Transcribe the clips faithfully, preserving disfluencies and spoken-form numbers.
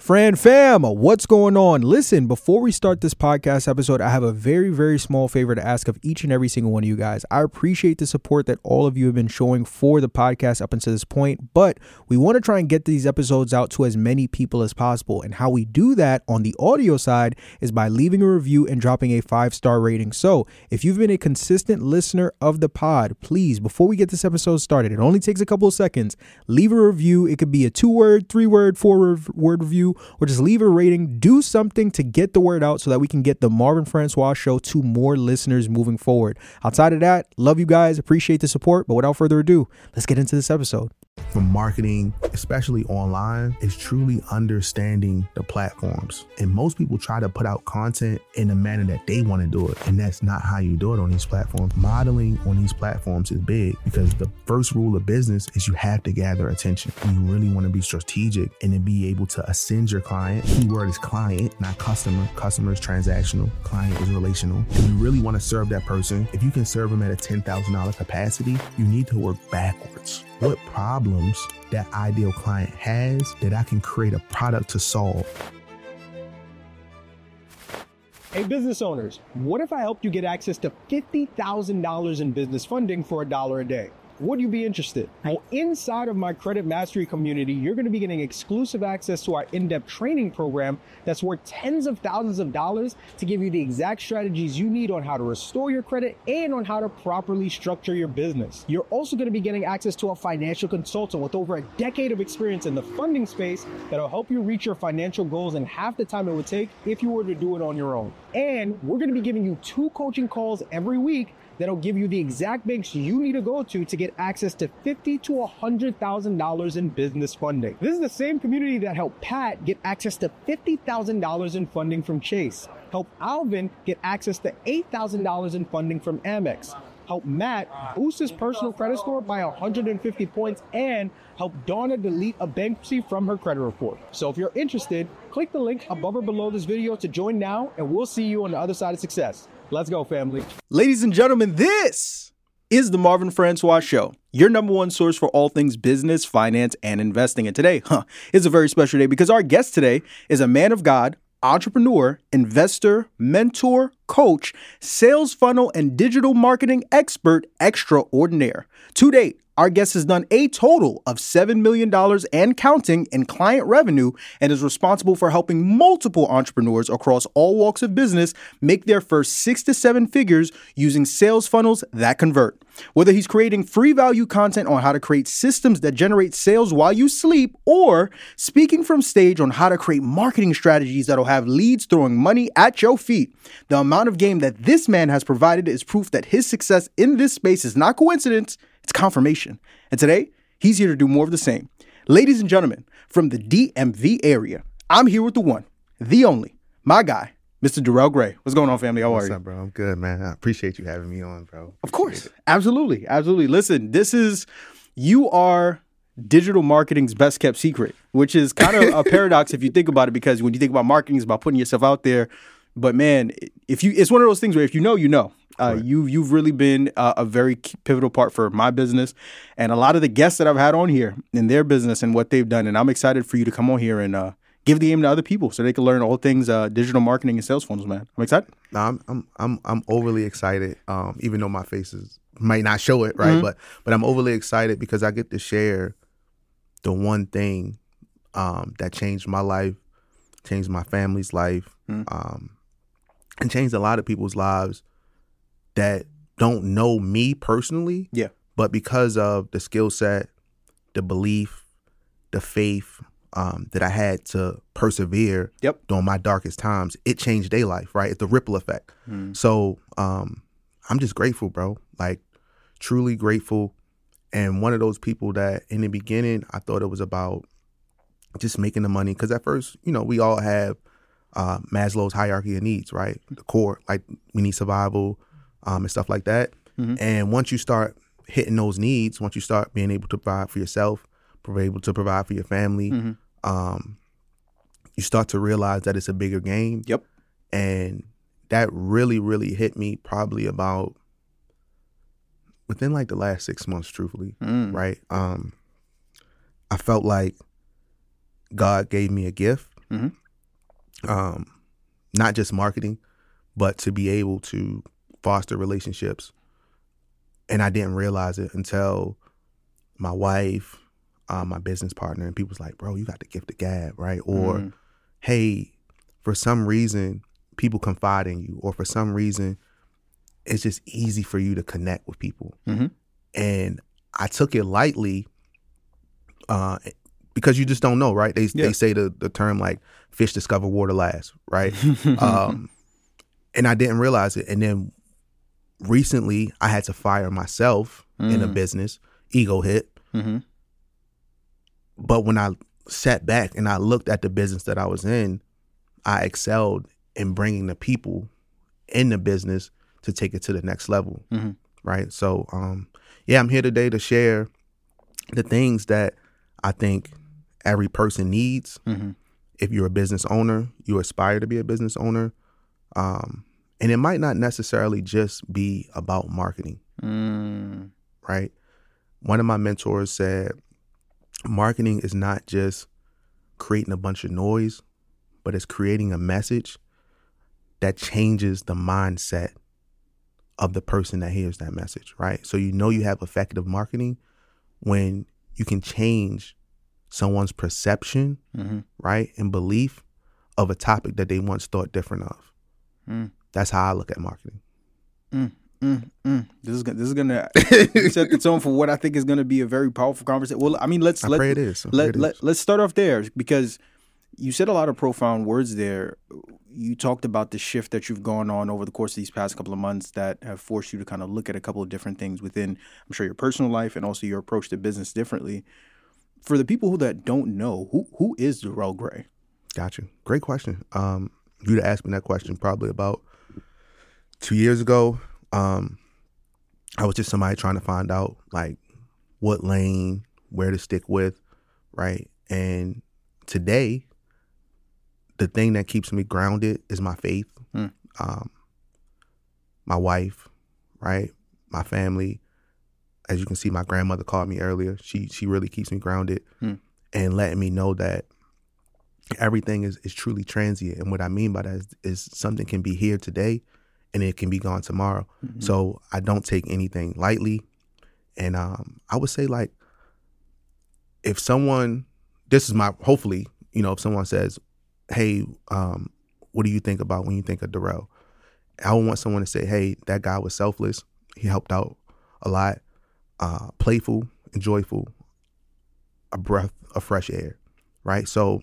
Fran fam, what's going on? Listen, before we start this podcast episode, I have a very, very small favor to ask of each and every single one of you guys. I appreciate the support that all of you have been showing for the podcast up until this point, but we want to try and get these episodes out to as many people as possible. And how we do that on the audio side is by leaving a review and dropping a five-star rating. So if you've been a consistent listener of the pod, please, before we get this episode started, it only takes a couple of seconds, leave a review. It could be a two-word, three-word, four-word review, or just leave a rating. Do something to get the word out so that we can get the Marvin Francois Show to more listeners moving forward. Outside of that, love you guys, appreciate the support, but without further ado, let's get into this episode. From marketing, especially online, is truly understanding the platforms. And most people try to put out content in the manner that they want to do it. And that's not how you do it on these platforms. Modeling on these platforms is big because the first rule of business is you have to gather attention. And you really want to be strategic and then be able to ascend your client. Keyword is client, not customer. Customer is transactional. Client is relational. And you really want to serve that person. If you can serve them at a ten thousand dollars capacity, you need to work backwards. What problems that ideal client has that I can create a product to solve. Hey, business owners, what if I helped you get access to fifty thousand dollars in business funding for a dollar a day? Would you be interested? Well, inside of my Credit Mastery community, you're going to be getting exclusive access to our in-depth training program that's worth tens of thousands of dollars to give you the exact strategies you need on how to restore your credit and on how to properly structure your business. You're also going to be getting access to a financial consultant with over a decade of experience in the funding space that'll help you reach your financial goals in half the time it would take if you were to do it on your own. And we're going to be giving you two coaching calls every week that'll give you the exact banks you need to go to to get access to fifty thousand to one hundred thousand dollars in business funding. This is the same community that helped Pat get access to fifty thousand dollars in funding from Chase, help Alvin get access to eight thousand dollars in funding from Amex, help Matt boost his personal credit score by one hundred fifty points, and help Donna delete a bankruptcy from her credit report. So if you're interested, click the link above or below this video to join now, and we'll see you on the other side of success. Let's go, family. Ladies and gentlemen, this is the Marvin Francois Show, your number one source for all things business, finance, and investing. And today, huh, is a very special day because our guest today is a man of God, entrepreneur, investor, mentor, coach, sales funnel, and digital marketing expert extraordinaire. To date, our guest has done a total of seven million dollars and counting in client revenue and is responsible for helping multiple entrepreneurs across all walks of business make their first six to seven figures using sales funnels that convert. Whether he's creating free value content on how to create systems that generate sales while you sleep, or speaking from stage on how to create marketing strategies that'll have leads throwing money at your feet, the amount of game that this man has provided is proof that his success in this space is not coincidence. It's confirmation. And today, he's here to do more of the same. Ladies and gentlemen, from the D M V area, I'm here with the one, the only, my guy, Mister Darrell Gray. What's going on, family? How are you? What's up, bro? I'm good, man. I appreciate you having me on, bro. Of course. Absolutely. Absolutely. Listen, this is, you are digital marketing's best kept secret, which is kind of a paradox if you think about it, because when you think about marketing, it's about putting yourself out there. But man, if you, it's one of those things where if you know, you know. Uh, right. you, you've really been uh, a very pivotal part for my business and a lot of the guests that I've had on here in their business and what they've done. And I'm excited for you to come on here and uh, give the game to other people so they can learn all things uh, digital marketing and sales funnels, man. I'm excited. No, I'm I'm I'm I'm overly excited. Um, even though my faces might not show it, right? Mm-hmm. But but I'm overly excited because I get to share the one thing um, that changed my life, changed my family's life, mm-hmm. um, and changed a lot of people's lives that don't know me personally, yeah, but because of the skill set, the belief, the faith um, that I had to persevere yep. during my darkest times, it changed their life, right? It's the ripple effect. Mm. So um, I'm just grateful, bro, like truly grateful. And one of those people that in the beginning, I thought it was about just making the money. Because at first, you know, we all have uh, Maslow's hierarchy of needs, right? The core, like we need survival, Um, and stuff like that. Mm-hmm. And once you start hitting those needs, once you start being able to provide for yourself, able to provide for your family, mm-hmm. um, you start to realize that it's a bigger game. Yep. And that really, really hit me probably about within like the last six months, truthfully, mm. right? Um, I felt like God gave me a gift Mm-hmm. Um, not just marketing, but to be able to foster relationships. And I didn't realize it until my wife, uh, my business partner, and people was like, bro, you got the gift of gab, right? Or, Mm-hmm. hey, for some reason, people confide in you, or for some reason, it's just easy for you to connect with people. Mm-hmm. And I took it lightly uh, because you just don't know, right? They Yeah. they say the, the term like fish discover water last, right? um, and I didn't realize it. And then recently I had to fire myself Mm. in a business, ego hit. Mm-hmm. But when I sat back and I looked at the business that I was in, I excelled in bringing the people in the business to take it to the next level, Mm-hmm. right? So, um, yeah, I'm here today to share the things that I think every person needs. Mm-hmm. If you're a business owner, you aspire to be a business owner. Um, and it might not necessarily just be about marketing, Mm. right? One of my mentors said, marketing is not just creating a bunch of noise, but it's creating a message that changes the mindset of the person that hears that message, right? So you know you have effective marketing when you can change someone's perception, Mm-hmm. right, and belief of a topic that they once thought different of. Mm. That's how I look at marketing. Mm, mm, mm. This is gonna, this is gonna set the tone for what I think is gonna be a very powerful conversation. Well, I mean, let's I let, pray it is. I pray let, it let is. let's start off there, because you said a lot of profound words there. You talked about the shift that you've gone on over the course of these past couple of months that have forced you to kind of look at a couple of different things within, I'm sure, your personal life and also your approach to business differently. For the people who that don't know, who who is Darrell Gray? Got you. Great question. Um, you'd asked me that question probably about two years ago. Um, I was just somebody trying to find out like what lane, where to stick with, right? And today, the thing that keeps me grounded is my faith, Mm. um, my wife, right? My family. As you can see, my grandmother called me earlier. She she really keeps me grounded Mm. and letting me know that everything is, is truly transient. And what I mean by that is, is something can be here today and it can be gone tomorrow. Mm-hmm. So I don't take anything lightly. And um, I would say, like, if someone, this is my, hopefully, you know, if someone says, hey, um, what do you think about when you think of Darrell? I would want someone to say, hey, that guy was selfless. He helped out a lot, uh, playful and joyful, a breath of fresh air, right? So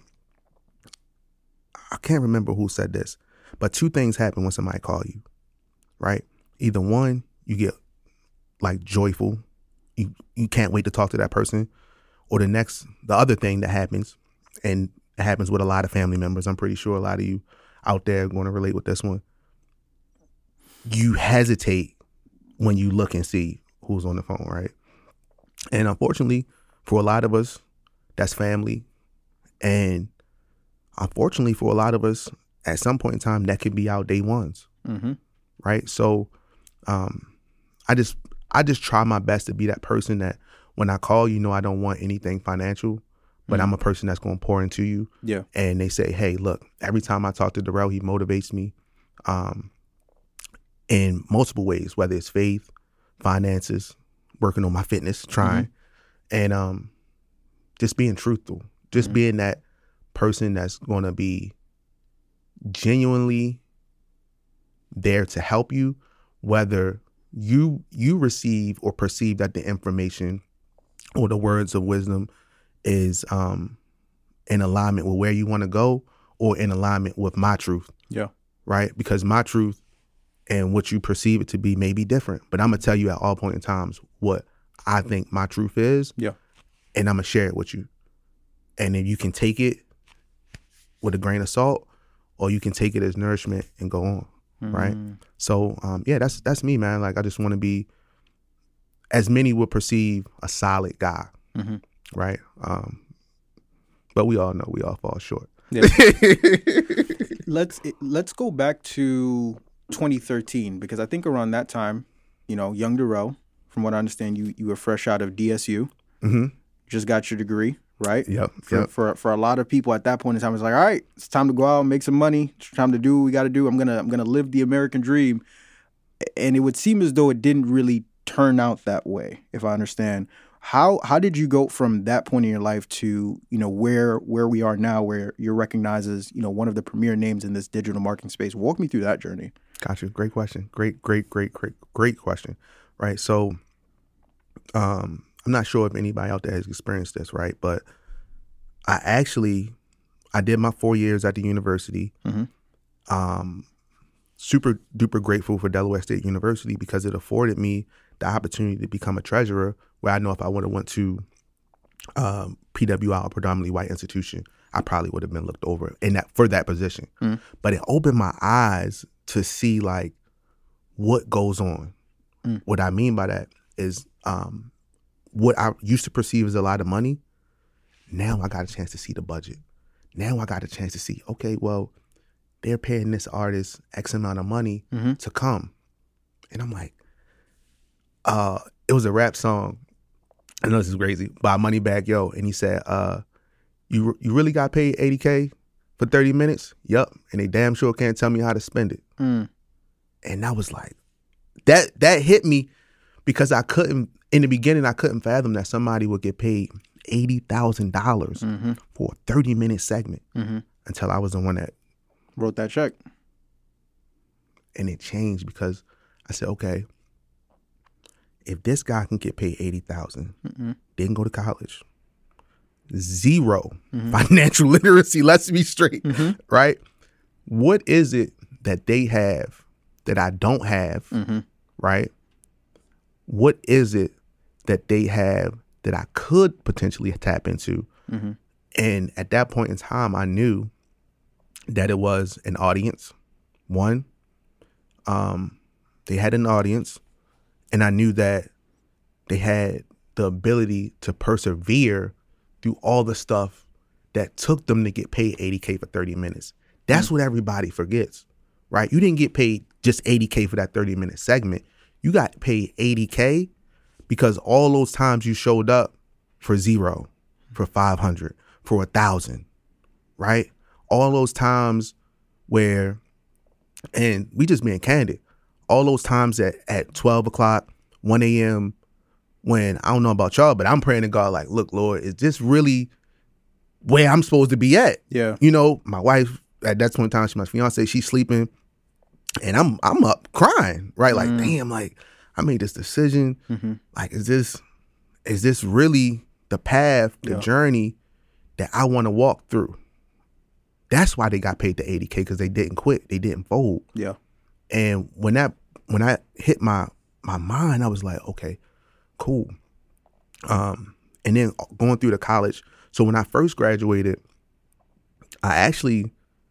I can't remember who said this, but two things happen when somebody call you, right? Either one, you get like joyful, you you can't wait to talk to that person, or the next, the other thing that happens, and it happens with a lot of family members. I'm pretty sure a lot of you out there are going to relate with this one. You hesitate when you look and see who's on the phone, right? And unfortunately, for a lot of us, that's family. And unfortunately, for a lot of us, at some point in time, that could be our day ones, Mm-hmm. right? So um, I just I just try my best to be that person that when I call, you know, I don't want anything financial, but Mm-hmm. I'm a person that's going to pour into you. Yeah. And they say, hey, look, every time I talk to Darrell, he motivates me um, in multiple ways, whether it's faith, finances, working on my fitness, trying, and um, just being truthful, just Mhm. being that person that's going to be genuinely there to help you, whether you you receive or perceive that the information or the words of wisdom is um, in alignment with where you want to go or in alignment with my truth, Yeah. right? Because my truth and what you perceive it to be may be different, but I'm going to tell you at all point in times what I think my truth is. Yeah. And I'm going to share it with you. And then you can take it with a grain of salt, or you can take it as nourishment and go on, right? Mm. So, um, yeah, that's that's me, man. Like, I just want to be, as many would perceive, a solid guy, Mhm. right? Um, but we all know we all fall short. Yeah. let's let's go back to twenty thirteen, because I think around that time, you know, young Darrell, from what I understand, you you were fresh out of D S U, Mm-hmm. just got your degree, right? Yep. For, yep. for for a lot of people at that point in time, it's like, all right, it's time to go out and make some money. It's time to do what we got to do. I'm gonna I'm gonna live the American dream. And it would seem as though it didn't really turn out that way, if I understand. How how did you go from that point in your life to, you know, where where we are now, where you're recognized as, you know, one of the premier names in this digital marketing space? Walk me through that journey. Gotcha. Great question. Great, great, great, great, great question. Right. So um, I'm not sure if anybody out there has experienced this, right? But I actually, I did my four years at the university. Mm-hmm. Um, super duper grateful for Delaware State University because it afforded me the opportunity to become a treasurer, where I know if I would have went to um, P W I, a predominantly white institution, I probably would have been looked over in that for that position. Mm. But it opened my eyes to see like what goes on. Mm. What I mean by that is um, what I used to perceive as a lot of money. Now I got a chance to see the budget. Now I got a chance to see, okay, well, they're paying this artist X amount of money mm-hmm. to come. And I'm like, uh, it was a rap song. I know this is crazy, by Moneybagg Yo. And he said, uh, you you really got paid eighty K for thirty minutes? Yup. And they damn sure can't tell me how to spend it. Mm. And I was like, that that hit me because I couldn't, in the beginning, I couldn't fathom that somebody would get paid eighty thousand dollars mm-hmm. for a thirty minute segment mm-hmm. until I was the one that wrote that check. And it changed because I said, okay, if this guy can get paid eighty thousand dollars, mm-hmm. didn't go to college, zero mm-hmm. financial literacy, let's be straight, mm-hmm. right? What is it that they have that I don't have, mm-hmm. right? What is it that they have that I could potentially tap into? Mm-hmm. And at that point in time, I knew that it was an audience. One, um, they had an audience, and I knew that they had the ability to persevere through all the stuff that took them to get paid eighty K for thirty minutes. That's mm-hmm. what everybody forgets, right? You didn't get paid just eighty K for that thirty minute segment. You got paid eighty K because all those times you showed up for zero, for five hundred, for a thousand, right? All those times where, and we just being candid, all those times at, at twelve o'clock, one a.m., when I don't know about y'all, but I'm praying to God like, look, Lord, is this really where I'm supposed to be at? Yeah. You know, my wife, at that point in time, she's my fiance, she's sleeping, and I'm I'm up crying, right? Like, mm. damn, like, I made this decision. Mm-hmm. Like, is this, is this really the path, the yeah. journey that I want to walk through? That's why they got paid the eighty K, because they didn't quit. They didn't fold. Yeah. And when that when I hit my my mind, I was like, okay, cool. Um, and then going through the college. So when I first graduated, I actually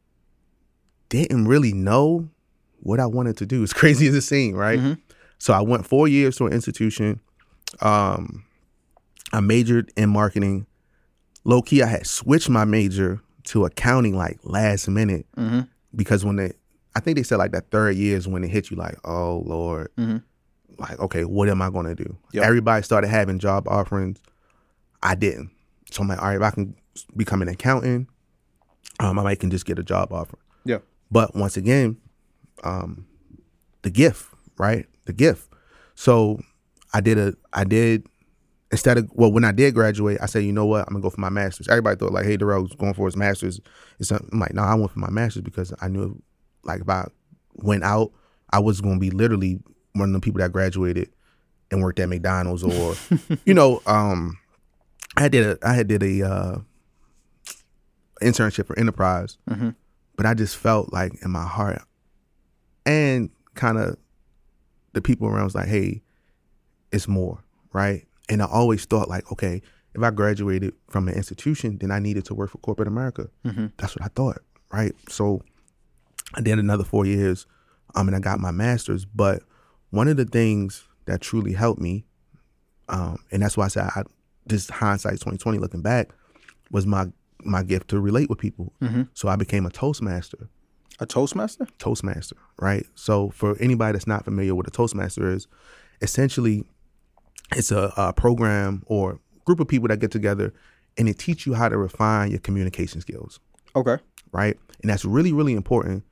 didn't really know what I wanted to do. As crazy as it seemed, right? Mm-hmm. So I went four years to an institution. Um, I majored in marketing. Low key, I had switched my major to accounting like last minute mm-hmm. because when they, I think they said like that third year is when it hit you like, oh Lord, mm-hmm. like, okay, what am I going to do? Yep. Everybody started having job offerings. I didn't. So I'm like, all right, if I can become an accountant, um, I might can just get a job offer. Yeah. But once again, um, the gift, right? The gift. So I did a, I did, instead of, well, when I did graduate, I said, you know what? I'm going to go for my master's. Everybody thought like, hey, Darrell's going for his master's. I'm like, no, I went for my master's because I knew like if I went out, I was going to be literally one of the people that graduated and worked at McDonald's or, you know, um, I did a, I had did a uh, internship for Enterprise, mm-hmm. but I just felt like in my heart and kind of the people around was like, hey, it's more, right? And I always thought like, okay, if I graduated from an institution, then I needed to work for corporate America. Mm-hmm. That's what I thought, right? So I did another four years, um, and I got my master's. But one of the things that truly helped me, um, and that's why I said I, this hindsight twenty twenty looking back, was my my gift to relate with people. Mm-hmm. So I became a Toastmaster. A Toastmaster? Toastmaster, right? So for anybody that's not familiar with a Toastmaster is, essentially it's a, a program or group of people that get together and it teaches you how to refine your communication skills. Okay. Right? And that's really, really important.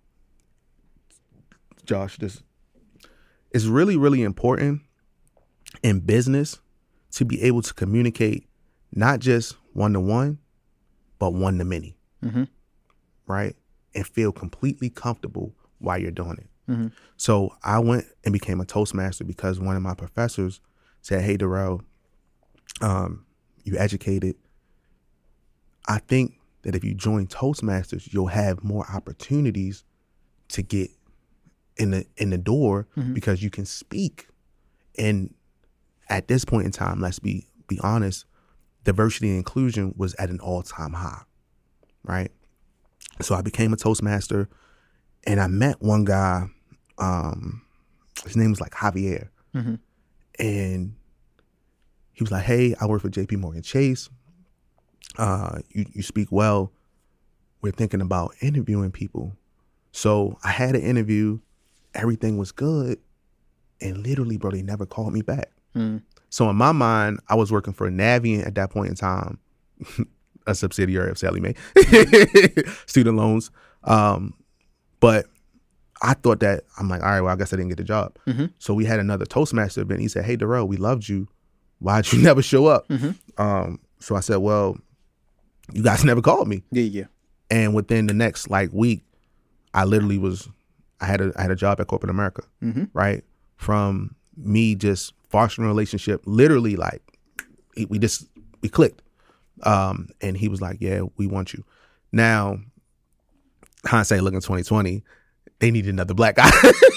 Josh, this is really, really important in business to be able to communicate not just one-to-one, but one-to-many. Mm-hmm. Right? And feel completely comfortable while you're doing it. Mm-hmm. So I went and became a Toastmaster because one of my professors said, hey, Darrell, um, you educated. I think that if you join Toastmasters, you'll have more opportunities to get in the in the door mm-hmm. because you can speak. And at this point in time, let's be be honest, diversity and inclusion was at an all-time high, right? So I became a Toastmaster, and I met one guy. Um, his name was like Javier, mm-hmm. and he was like, "Hey, I work for J P Morgan Chase. Uh, you you speak well. We're thinking about interviewing people." So I had an interview. Everything was good, and literally, bro, they never called me back. Mm. So in my mind, I was working for Navient at that point in time, a subsidiary of Sallie Mae, student loans. Um, but I thought that, I'm like, all right, well, I guess I didn't get the job. Mm-hmm. So we had another Toastmaster event. He said, hey, Darrell, we loved you. Why'd you never show up? Mm-hmm. Um, so I said, well, you guys never called me. Yeah, yeah. And within the next like week, I literally was, I had a, I had a job at corporate America, mm-hmm. right? From me just fostering a relationship, literally like we just, we clicked. Um, and he was like, yeah, we want you. Now, hindsight looking twenty twenty, they needed another black guy.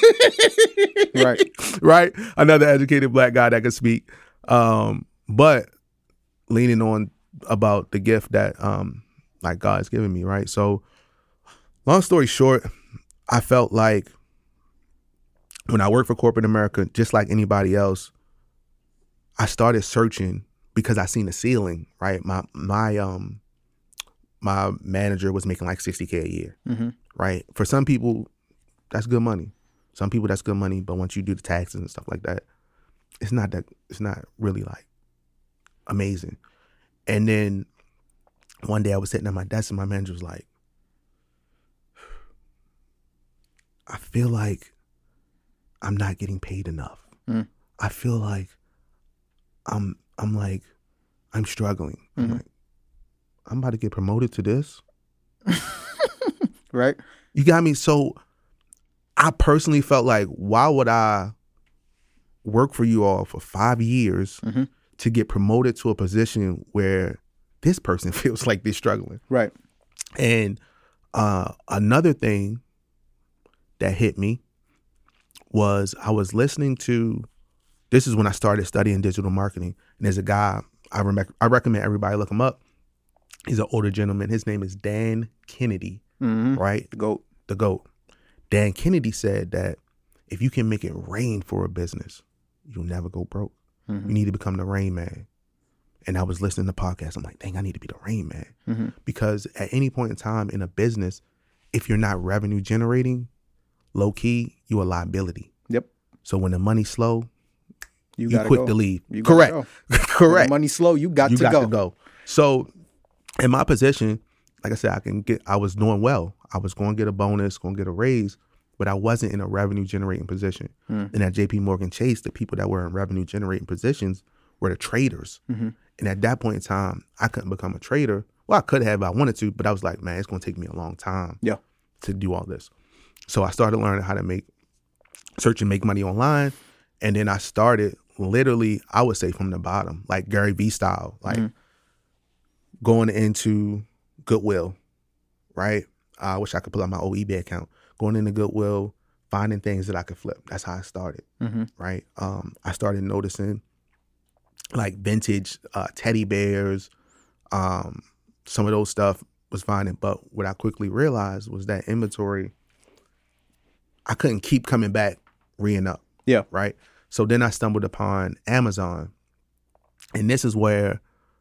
Right. Right. Another educated black guy that could speak. Um, but leaning on about the gift that um, like God's given me, right? So long story short, I felt like when I worked for corporate America, just like anybody else, I started searching because I seen the ceiling, right? My my um my manager was making like sixty K a year, mm-hmm. right? For some people, that's good money. Some people, that's good money, but once you do the taxes and stuff like that, it's not that, it's not really like amazing. And then one day I was sitting at my desk and my manager was like, I feel like I'm not getting paid enough. Mm. I feel like I'm I'm like I'm struggling. Mm-hmm. I'm like, I'm about to get promoted to this. Right. You got me? So I personally felt like, why would I work for you all for five years mm-hmm. to get promoted to a position where this person feels like they're struggling? Right. And uh, another thing that hit me was I was listening to, this is when I started studying digital marketing. And there's a guy, I, rem- I recommend everybody look him up. He's an older gentleman. His name is Dan Kennedy, mm-hmm. right? The GOAT. The GOAT. Dan Kennedy said that if you can make it rain for a business, you'll never go broke. Mm-hmm. You need to become the rain man. And I was listening to podcasts. I'm like, dang, I need to be the rain man. Mm-hmm. Because at any point in time in a business, if you're not revenue generating, low key, you a liability. Yep. So when the money's slow, you, you gotta quick go. to leave. You Correct. Go. Correct. When the money's slow, you got you to got go. to go. So in my position, like I said, I can get. I was doing well. I was going to get a bonus, going to get a raise, but I wasn't in a revenue generating position. Mm. And at J P Morgan Chase, the people that were in revenue generating positions were the traders. Mm-hmm. And at that point in time, I couldn't become a trader. Well, I could have if I wanted to, but I was like, man, it's going to take me a long time yeah. to do all this. So I started learning how to make search and make money online. And then I started literally, I would say from the bottom, like Gary Vee style, like mm-hmm. going into Goodwill, right? I wish I could pull out my old eBay account. Going into Goodwill, finding things that I could flip. That's how I started, mm-hmm. right? Um, I started noticing like vintage uh, teddy bears, um, some of those stuff was finding. But what I quickly realized was that inventory, I couldn't keep coming back, re-ing up. Yeah. Right. So then I stumbled upon Amazon. And this is where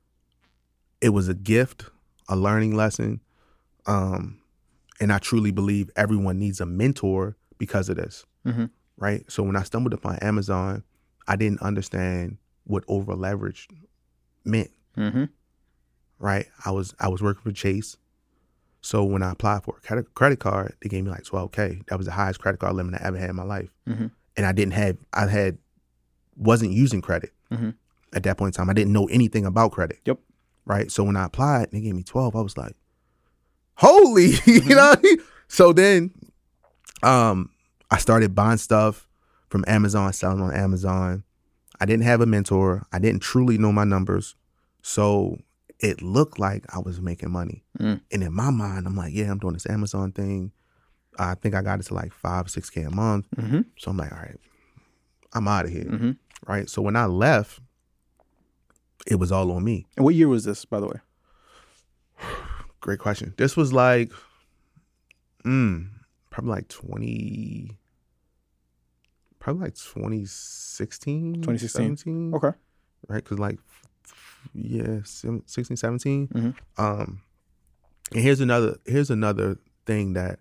it was a gift, a learning lesson. Um, and I truly believe everyone needs a mentor because of this. Mm-hmm. Right. So when I stumbled upon Amazon, I didn't understand what over leveraged meant. Mm-hmm. right? I was I was working for Chase. So when I applied for a credit, credit card, they gave me like twelve K. That was the highest credit card limit I ever had in my life. Mm-hmm. And I didn't have, I had, wasn't using credit mm-hmm. at that point in time. I didn't know anything about credit. Yep. Right. So when I applied, they gave me twelve. I was like, holy, Mm-hmm. you know? So then um, I started buying stuff from Amazon, selling on Amazon. I didn't have a mentor. I didn't truly know my numbers. So it looked like I was making money. Mm. And in my mind, I'm like, yeah, I'm doing this Amazon thing. I think I got it to like five, six K a month. Mm-hmm. So I'm like, all right, I'm out of here. Mm-hmm. Right. So when I left, it was all on me. And what year was this, by the way? Great question. This was like, mm, probably like twenty, probably like twenty sixteen, twenty sixteen. seventeen. Okay. Right. Cause like, yeah, sixteen, seventeen. Mm-hmm. Um, and here's another, here's another thing that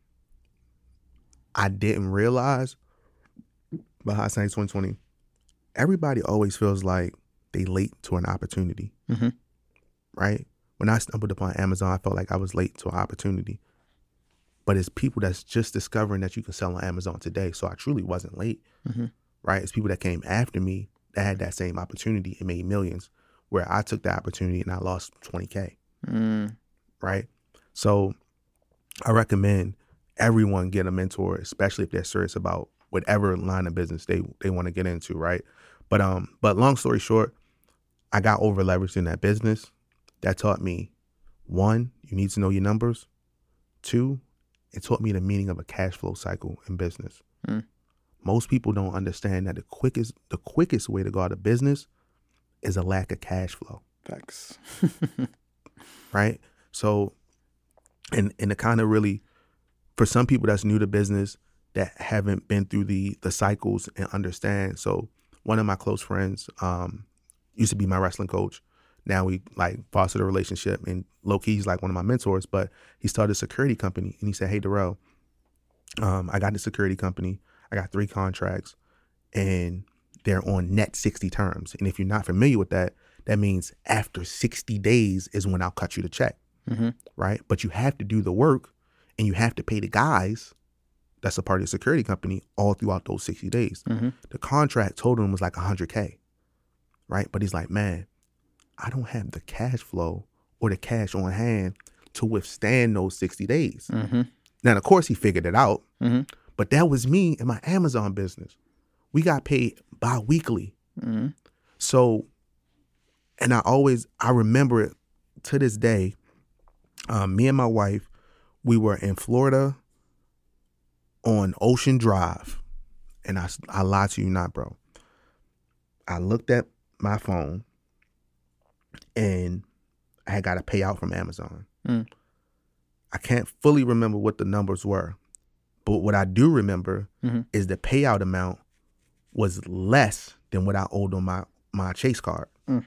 I didn't realize behind twenty twenty. Everybody always feels like they late to an opportunity. Mm-hmm. Right? When I stumbled upon Amazon, I felt like I was late to an opportunity. But it's people that's just discovering that you can sell on Amazon today. So I truly wasn't late. Mm-hmm. Right? It's people that came after me that had that same opportunity and made millions, where I took the opportunity and I lost twenty K. Mm. Right? So I recommend everyone get a mentor, especially if they're serious about whatever line of business they, they want to get into, right? But um, but long story short, I got over leveraged in that business. That taught me, one, you need to know your numbers. Two, it taught me the meaning of a cash flow cycle in business. Mm. Most people don't understand that the quickest the quickest way to go out of business is a lack of cash flow. Facts. Right? So, and and to kind of really, for some people that's new to business, that haven't been through the the cycles and understand. So one of my close friends um, used to be my wrestling coach. Now we like fostered a relationship, and low key he's like one of my mentors, but he started a security company, and he said, hey, Darrell, um, I got the security company. I got three contracts, and they're on net sixty terms. And if you're not familiar with that, that means after sixty days is when I'll cut you the check, mm-hmm. right? But you have to do the work, and you have to pay the guys that's a part of the security company all throughout those sixty days. Mm-hmm. The contract total him was like one hundred K, right? But he's like, man, I don't have the cash flow or the cash on hand to withstand those sixty days. Mm-hmm. Now, of course, he figured it out, Mm-hmm. but that was me in my Amazon business. We got paid bi-weekly. Mm-hmm. So, and I always, I remember it to this day. Um, me and my wife, we were in Florida on Ocean Drive. And I, I lie to you not, bro. I looked at my phone and I had got to pay out from Amazon. Mm. I can't fully remember what the numbers were, but what I do remember mm-hmm. is the payout amount was less than what I owed on my, my Chase card. Mm.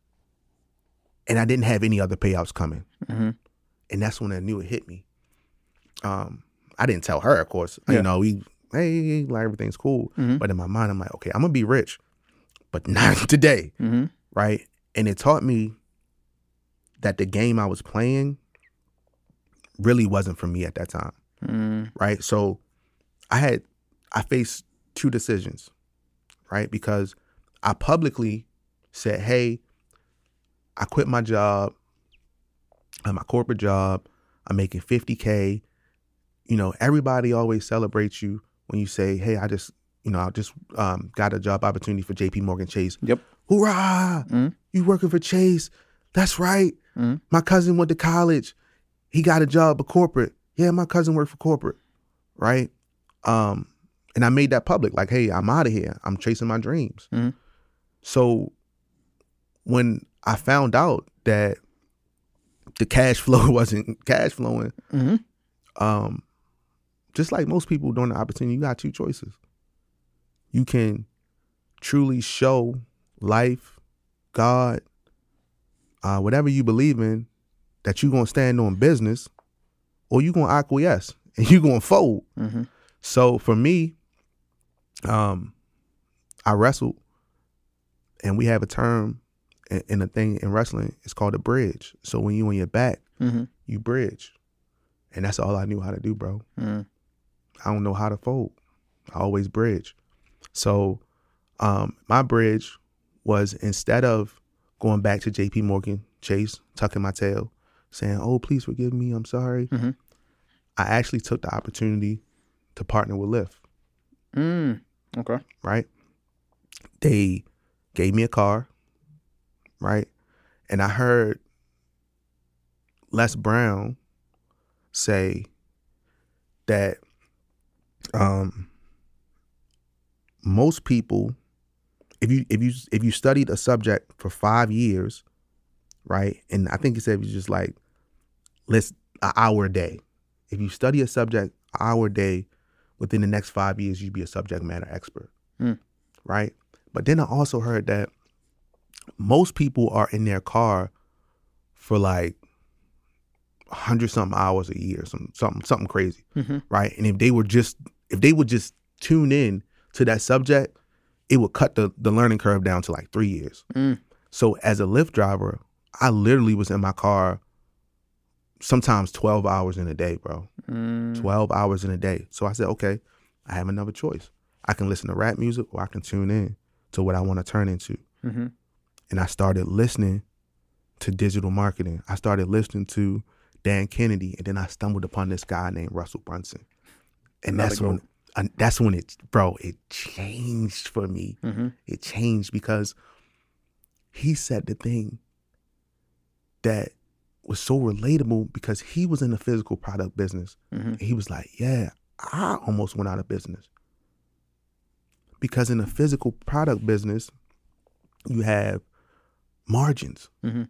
And I didn't have any other payouts coming. Mm-hmm. And that's when I knew it hit me. Um, I didn't tell her, of course. Yeah. You know, we, hey, like everything's cool. Mm-hmm. But in my mind, I'm like, okay, I'm going to be rich, but not today. Mm-hmm. Right? And it taught me that the game I was playing really wasn't for me at that time. Mm. Right? So I had, I faced two decisions, right? Because I publicly said, hey, I quit my job, uh, my corporate job. I'm making fifty K. You know, everybody always celebrates you when you say, hey, I just, you know, I just um, got a job opportunity for J P Morgan Chase. Yep. Hoorah! Mm. You working for Chase. That's right. Mm. My cousin went to college. He got a job at corporate. Yeah, my cousin worked for corporate. Right? Um, and I made that public. Like, hey, I'm out of here. I'm chasing my dreams. Mm. So when I found out that the cash flow wasn't cash flowing, Mm-hmm. um, just like most people during the opportunity, you got two choices. You can truly show life, God, uh, whatever you believe in, that you're going to stand on business, or you're going to acquiesce and you're going to fold. Mm-hmm. So for me, um, I wrestled, and we have a term in, in a thing in wrestling, it's called a bridge. So when you on your back, Mm-hmm. you bridge. And that's all I knew how to do, bro. Mm. I don't know how to fold. I always bridge. So um, my bridge was, instead of going back to J P Morgan Chase, tucking my tail, saying, oh, please forgive me, I'm sorry. Mm-hmm. I actually took the opportunity to partner with Lyft. Mm. Okay. Right? They gave me a car, right? And I heard Les Brown say that um, most people, if you if you if you studied a subject for five years, right? And I think he said it was just like, let's an hour a day. If you study a subject an hour a day, within the next five years, you'd be a subject matter expert, Mm. right? But then I also heard that most people are in their car for like a hundred something hours a year, some something something crazy, Mm-hmm. right? And if they were just if they would just tune in to that subject, it would cut the the learning curve down to like three years. Mm. So as a Lyft driver, I literally was in my car sometimes twelve hours in a day, bro. Mm. twelve hours in a day. So I said, okay, I have another choice. I can listen to rap music, or I can tune in to what I want to turn into. Mm-hmm. And I started listening to digital marketing. I started listening to Dan Kennedy, and then I stumbled upon this guy named Russell Brunson. And Another that's goat. when, uh, that's when it, bro, it changed for me. Mm-hmm. It changed because he said the thing that was so relatable, because he was in the physical product business. Mm-hmm. And he was like, yeah, I almost went out of business. Because in the physical product business, you have margins. Mm-hmm.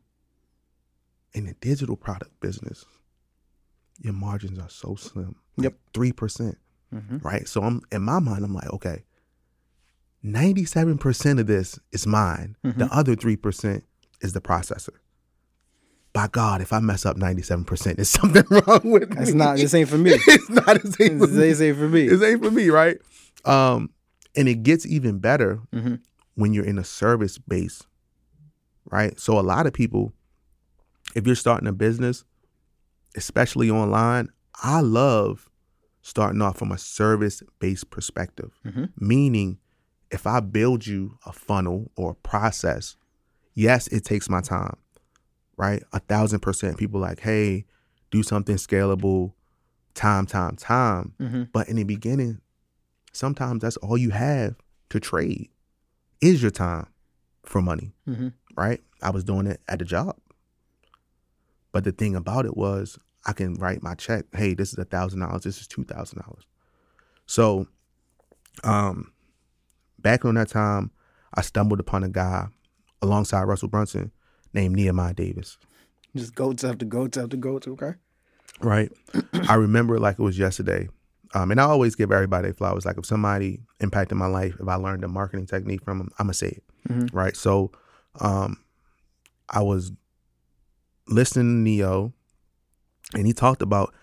In the digital product business, your margins are so slim. Like Yep. three percent, Mm-hmm. right? So I'm in my mind, I'm like, okay, ninety-seven percent of this is mine. Mm-hmm. The other three percent is the processor. By God, if I mess up ninety-seven percent, there's something wrong with me. It's not. This ain't for me. It's not. This ain't for me. This ain't for me. This ain't for me, right? Um, and it gets even better Mm-hmm. when you're in a service base, right? So a lot of people, if you're starting a business, especially online, I love starting off from a service-based perspective. Mm-hmm. Meaning, if I build you a funnel or a process, yes, it takes my time, right? A thousand percent. People like, hey, do something scalable, time, time, time. Mm-hmm. But in the beginning, sometimes that's all you have to trade is your time for money, Mm-hmm. right? I was doing it at the job. But the thing about it was, I can write my check. Hey, this is a thousand dollars. This is two thousand dollars. So, um, back on that time, I stumbled upon a guy alongside Russell Brunson named Nehemiah Davis. Just goats after goats after goats. Okay. Right. I remember it like it was yesterday. Um, and I always give everybody flowers. Like if somebody impacted my life, if I learned a marketing technique from them, I'm gonna say it. Mm-hmm. Right. So, um, I was listening to Neo, and he talked about,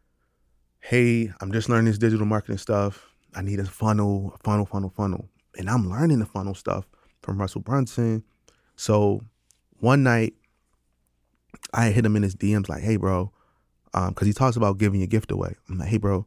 hey, I'm just learning this digital marketing stuff. I need a funnel, a funnel, funnel, funnel. And I'm learning the funnel stuff from Russell Brunson. So one night, I hit him in his D Ms like, hey, bro, um, because he talks about giving your gift away. I'm like, hey, bro,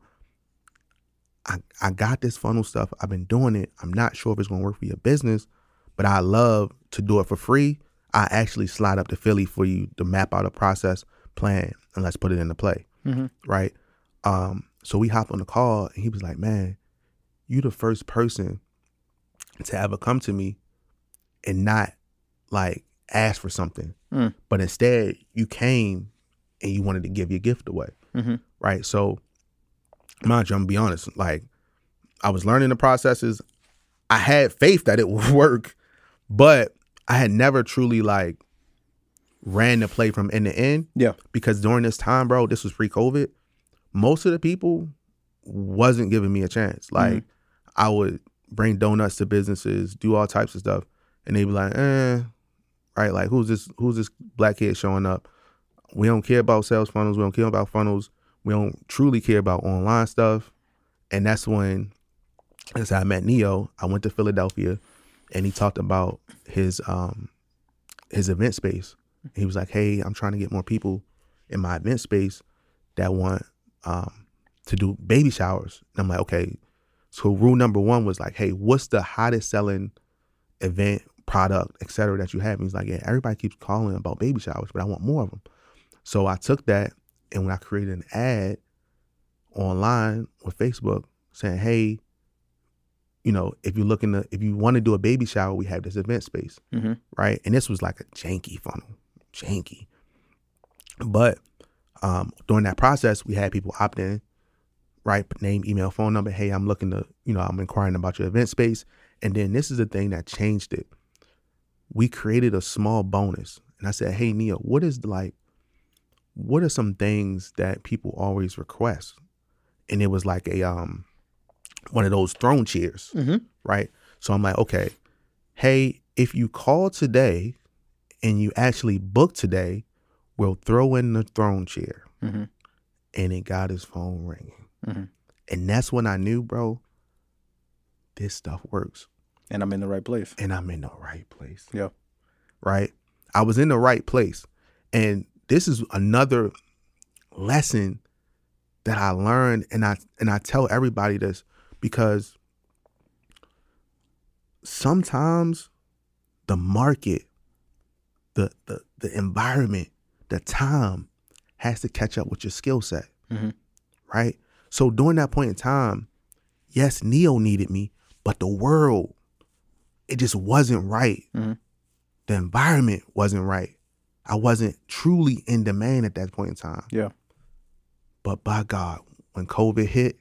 I, I got this funnel stuff. I've been doing it. I'm not sure if it's going to work for your business, but I love to do it for free. I actually slide up to Philly for you to map out a process plan and let's put it into play. Mm-hmm. Right. Um, so we hop on the call and he was like, man, you the first person to ever come to me and not like ask for something, Mm. but instead you came and you wanted to give your gift away. Mm-hmm. Right. So mind you, I'm gonna be honest, like I was learning the processes. I had faith that it would work, but I had never truly like ran the play from end to end. Yeah. Because during this time, bro, this was pre-COVID, most of the people wasn't giving me a chance. Like Mm-hmm. I would bring donuts to businesses, do all types of stuff, and they'd be like, eh, right, like who's this who's this black kid showing up? We don't care about sales funnels, we don't care about funnels, we don't truly care about online stuff. And that's when that's how I met Neo. I went to Philadelphia and he talked about his um his event space. He was like, hey, I'm trying to get more people in my event space that want um, to do baby showers. And I'm like, okay. So rule number one was like, hey, what's the hottest selling event, product, et cetera, that you have? And he's like, yeah, everybody keeps calling about baby showers, but I want more of them. So I took that, and when I created an ad online with Facebook saying, hey, you know, if you're looking to, if you want to do a baby shower, we have this event space, mm-hmm. right? And this was like a janky funnel, janky. But um, during that process, we had people opt in, right? Name, email, phone number. Hey, I'm looking to, you know, I'm inquiring about your event space. And then this is the thing that changed it. We created a small bonus. And I said, hey, Neo, what is like, what are some things that people always request? And it was like a, um, one of those throne chairs, mm-hmm. right? So I'm like, okay, hey, if you call today and you actually book today, we'll throw in the throne chair. Mm-hmm. And it got his phone ringing. Mm-hmm. And that's when I knew, bro, this stuff works. And I'm in the right place. And I'm in the right place. Yeah. Right? I was in the right place. And this is another lesson that I learned, and I and I tell everybody this, because sometimes the market, the the the environment, the time has to catch up with your skill set. Mm-hmm. Right? So during that point in time, yes, Neo needed me, but the world, it just wasn't right. Mm-hmm. The environment wasn't right. I wasn't truly in demand at that point in time. Yeah. But by God, when COVID hit,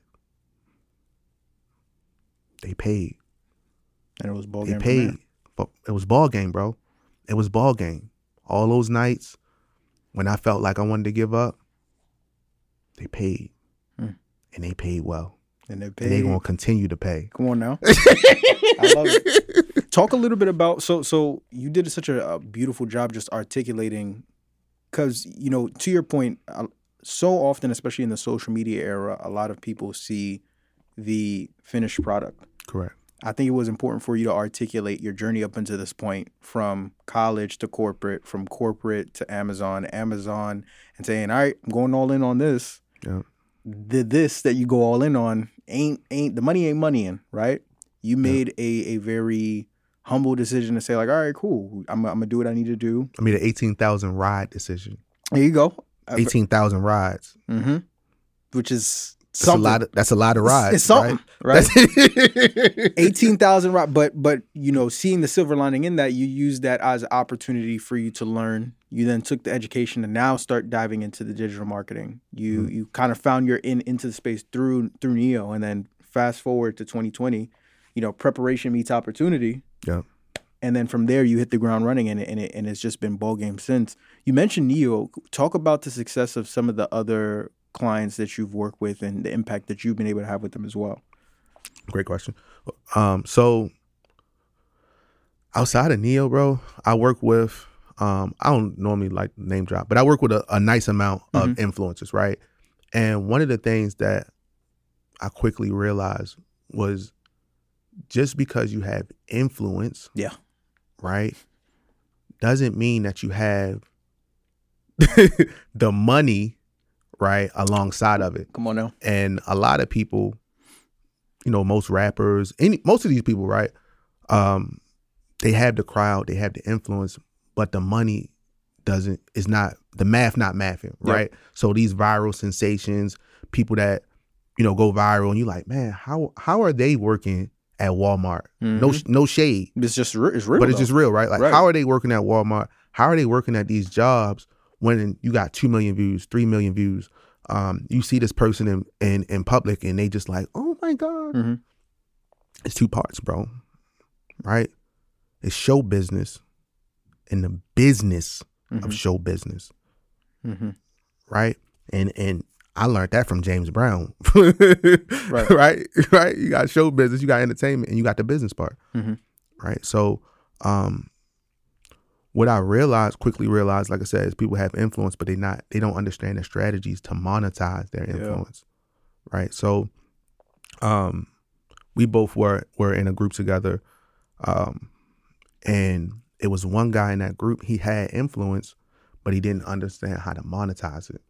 they paid. And it was ball They game. paid. But it was ball game, bro. It was ball game. All those nights when I felt like I wanted to give up, they paid. Mm. And they paid well. And they paid. And they're going to continue to pay. Come on now. I love it. Talk a little bit about, so so you did such a, a beautiful job just articulating, because, you know, to your point, uh, so often, especially in the social media era, a lot of people see the finished product. Correct. I think it was important for you to articulate your journey up until this point, from college to corporate, from corporate to Amazon, Amazon, and saying, all right, I'm going all in on this. Yeah. The this that you go all in on ain't ain't the money ain't money in, right? You made yeah. a a very humble decision to say, like, all right, cool, I'm, I'm gonna do what I need to do. I made an eighteen thousand ride decision. There you go. eighteen thousand rides. Mm-hmm. Which is that's a lot of, that's a lot of rides. It's, it's something, right? right? eighteen thousand rides. But, but, you know, seeing the silver lining in that, you used that as an opportunity for you to learn. You then took the education to now start diving into the digital marketing. You mm-hmm. you kind of found your in into the space through through Neo, and then fast forward to twenty twenty, you know, preparation meets opportunity. Yeah. And then from there, you hit the ground running, and it, and, it, and it's just been ball game since. You mentioned Neo. Talk about the success of some of the other clients that you've worked with and the impact that you've been able to have with them as well. Great question. Um, so outside of Neo, bro, I work with, um, I don't normally like name drop, but I work with a, a nice amount of mm-hmm. influencers, right? And one of the things that I quickly realized was, just because you have influence, yeah, right, doesn't mean that you have the money, right, alongside of it. Come on now. And a lot of people, you know, most rappers, any most of these people, right, um, they have the crowd, they have the influence, but the money doesn't, is not, the math not mathing, right? Yep. So these viral sensations, people that, you know, go viral, and you're like, man, how how are they working at Walmart? Mm-hmm. No, no shade. It's just it's real, but it's though. just real, right? Like, right. how are they working at Walmart? How are they working at these jobs when you got two million views, three million views? Um, you see this person in in, in public, and they just like, oh my God. Mm-hmm. It's two parts, bro. Right? It's show business and the business mm-hmm. of show business. Mm-hmm. Right? And and I learned that from James Brown. right. right. Right. You got show business, you got entertainment, and you got the business part. Mm-hmm. Right. So um, what I realized, quickly realized, like I said, is people have influence, but they not they don't understand the strategies to monetize their influence. Yeah. Right. So um, we both were were in a group together. Um, and it was one guy in that group. He had influence, but he didn't understand how to monetize it.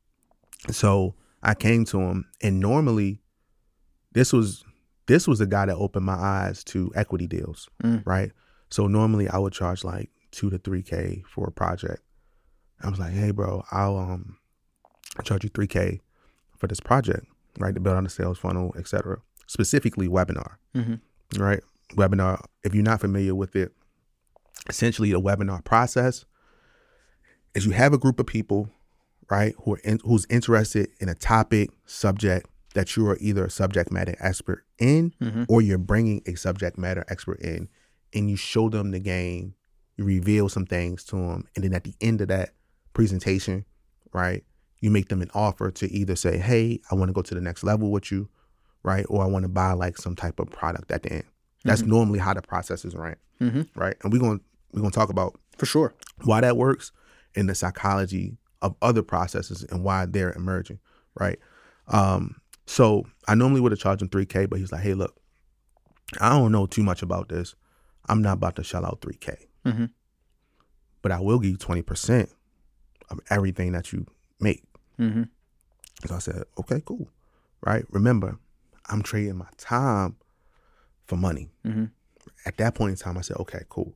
So I came to him, and normally this was this was a guy that opened my eyes to equity deals, mm. right? So normally I would charge like two to three K for a project. I was like, hey, bro, I'll um charge you three K for this project, right? To build on the sales funnel, et cetera. Specifically webinar, mm-hmm. right? Webinar, if you're not familiar with it, essentially the webinar process is you have a group of people, right, who are in, who's interested in a topic, subject that you are either a subject matter expert in, mm-hmm. or you're bringing a subject matter expert in, and you show them the game, you reveal some things to them, and then at the end of that presentation, right, you make them an offer to either say, hey, I want to go to the next level with you, right, or I want to buy like some type of product at the end. That's mm-hmm. normally how the process is ran, mm-hmm. right? And we're going we're going to talk about for sure why that works and the psychology of other processes and why they're emerging, right? Um, so I normally would have charged him three K, but he's like, hey, look, I don't know too much about this. I'm not about to shell out three K, mm-hmm. but I will give you twenty percent of everything that you make. Mm-hmm. So I said, okay, cool, right? Remember, I'm trading my time for money. Mm-hmm. At that point in time, I said, okay, cool.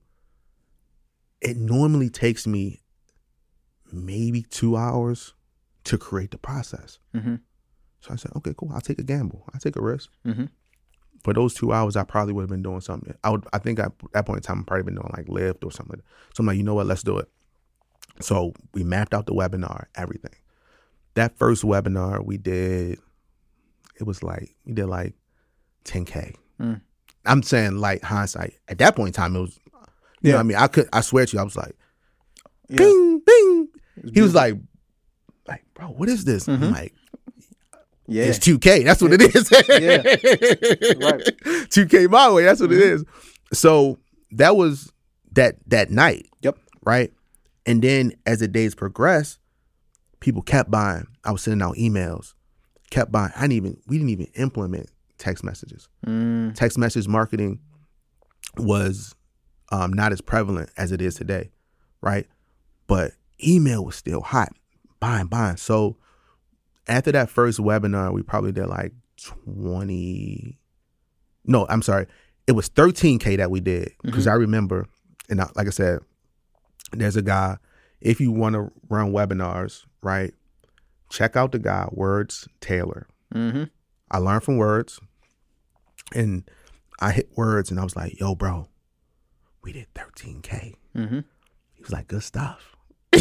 It normally takes me maybe two hours to create the process. Mm-hmm. So I said, okay, cool. I'll take a gamble. I'll take a risk. Mm-hmm. For those two hours, I probably would have been doing something. I would. I think I, at that point in time, I've probably been doing like Lyft or something like that. So I'm like, you know what? Let's do it. So we mapped out the webinar, everything. That first webinar we did, it was like, we did like ten K. Mm. I'm saying like hindsight. At that point in time, it was, you yeah. know what I mean? I could, I swear to you, I was like, yeah. bing, bing. Was he was like, like, bro, what is this? Mm-hmm. I'm like, yeah, it's two K. That's what yeah. it is. yeah. Right. two K my way. That's what mm-hmm. it is. So that was that, that night. Yep. Right. And then as the days progressed, people kept buying. I was sending out emails, kept buying. I didn't even, we didn't even implement text messages. Mm. Text message marketing was um, not as prevalent as it is today, right? But email was still hot, buying, buying. So after that first webinar, we probably did like twenty. No, I'm sorry. It was thirteen K that we did because mm-hmm. I remember, and I, like I said, there's a guy, if you want to run webinars, right, check out the guy, Words Taylor. Mm-hmm. I learned from Words, and I hit Words, and I was like, yo, bro, we did thirteen K. Mm-hmm. He was like, good stuff.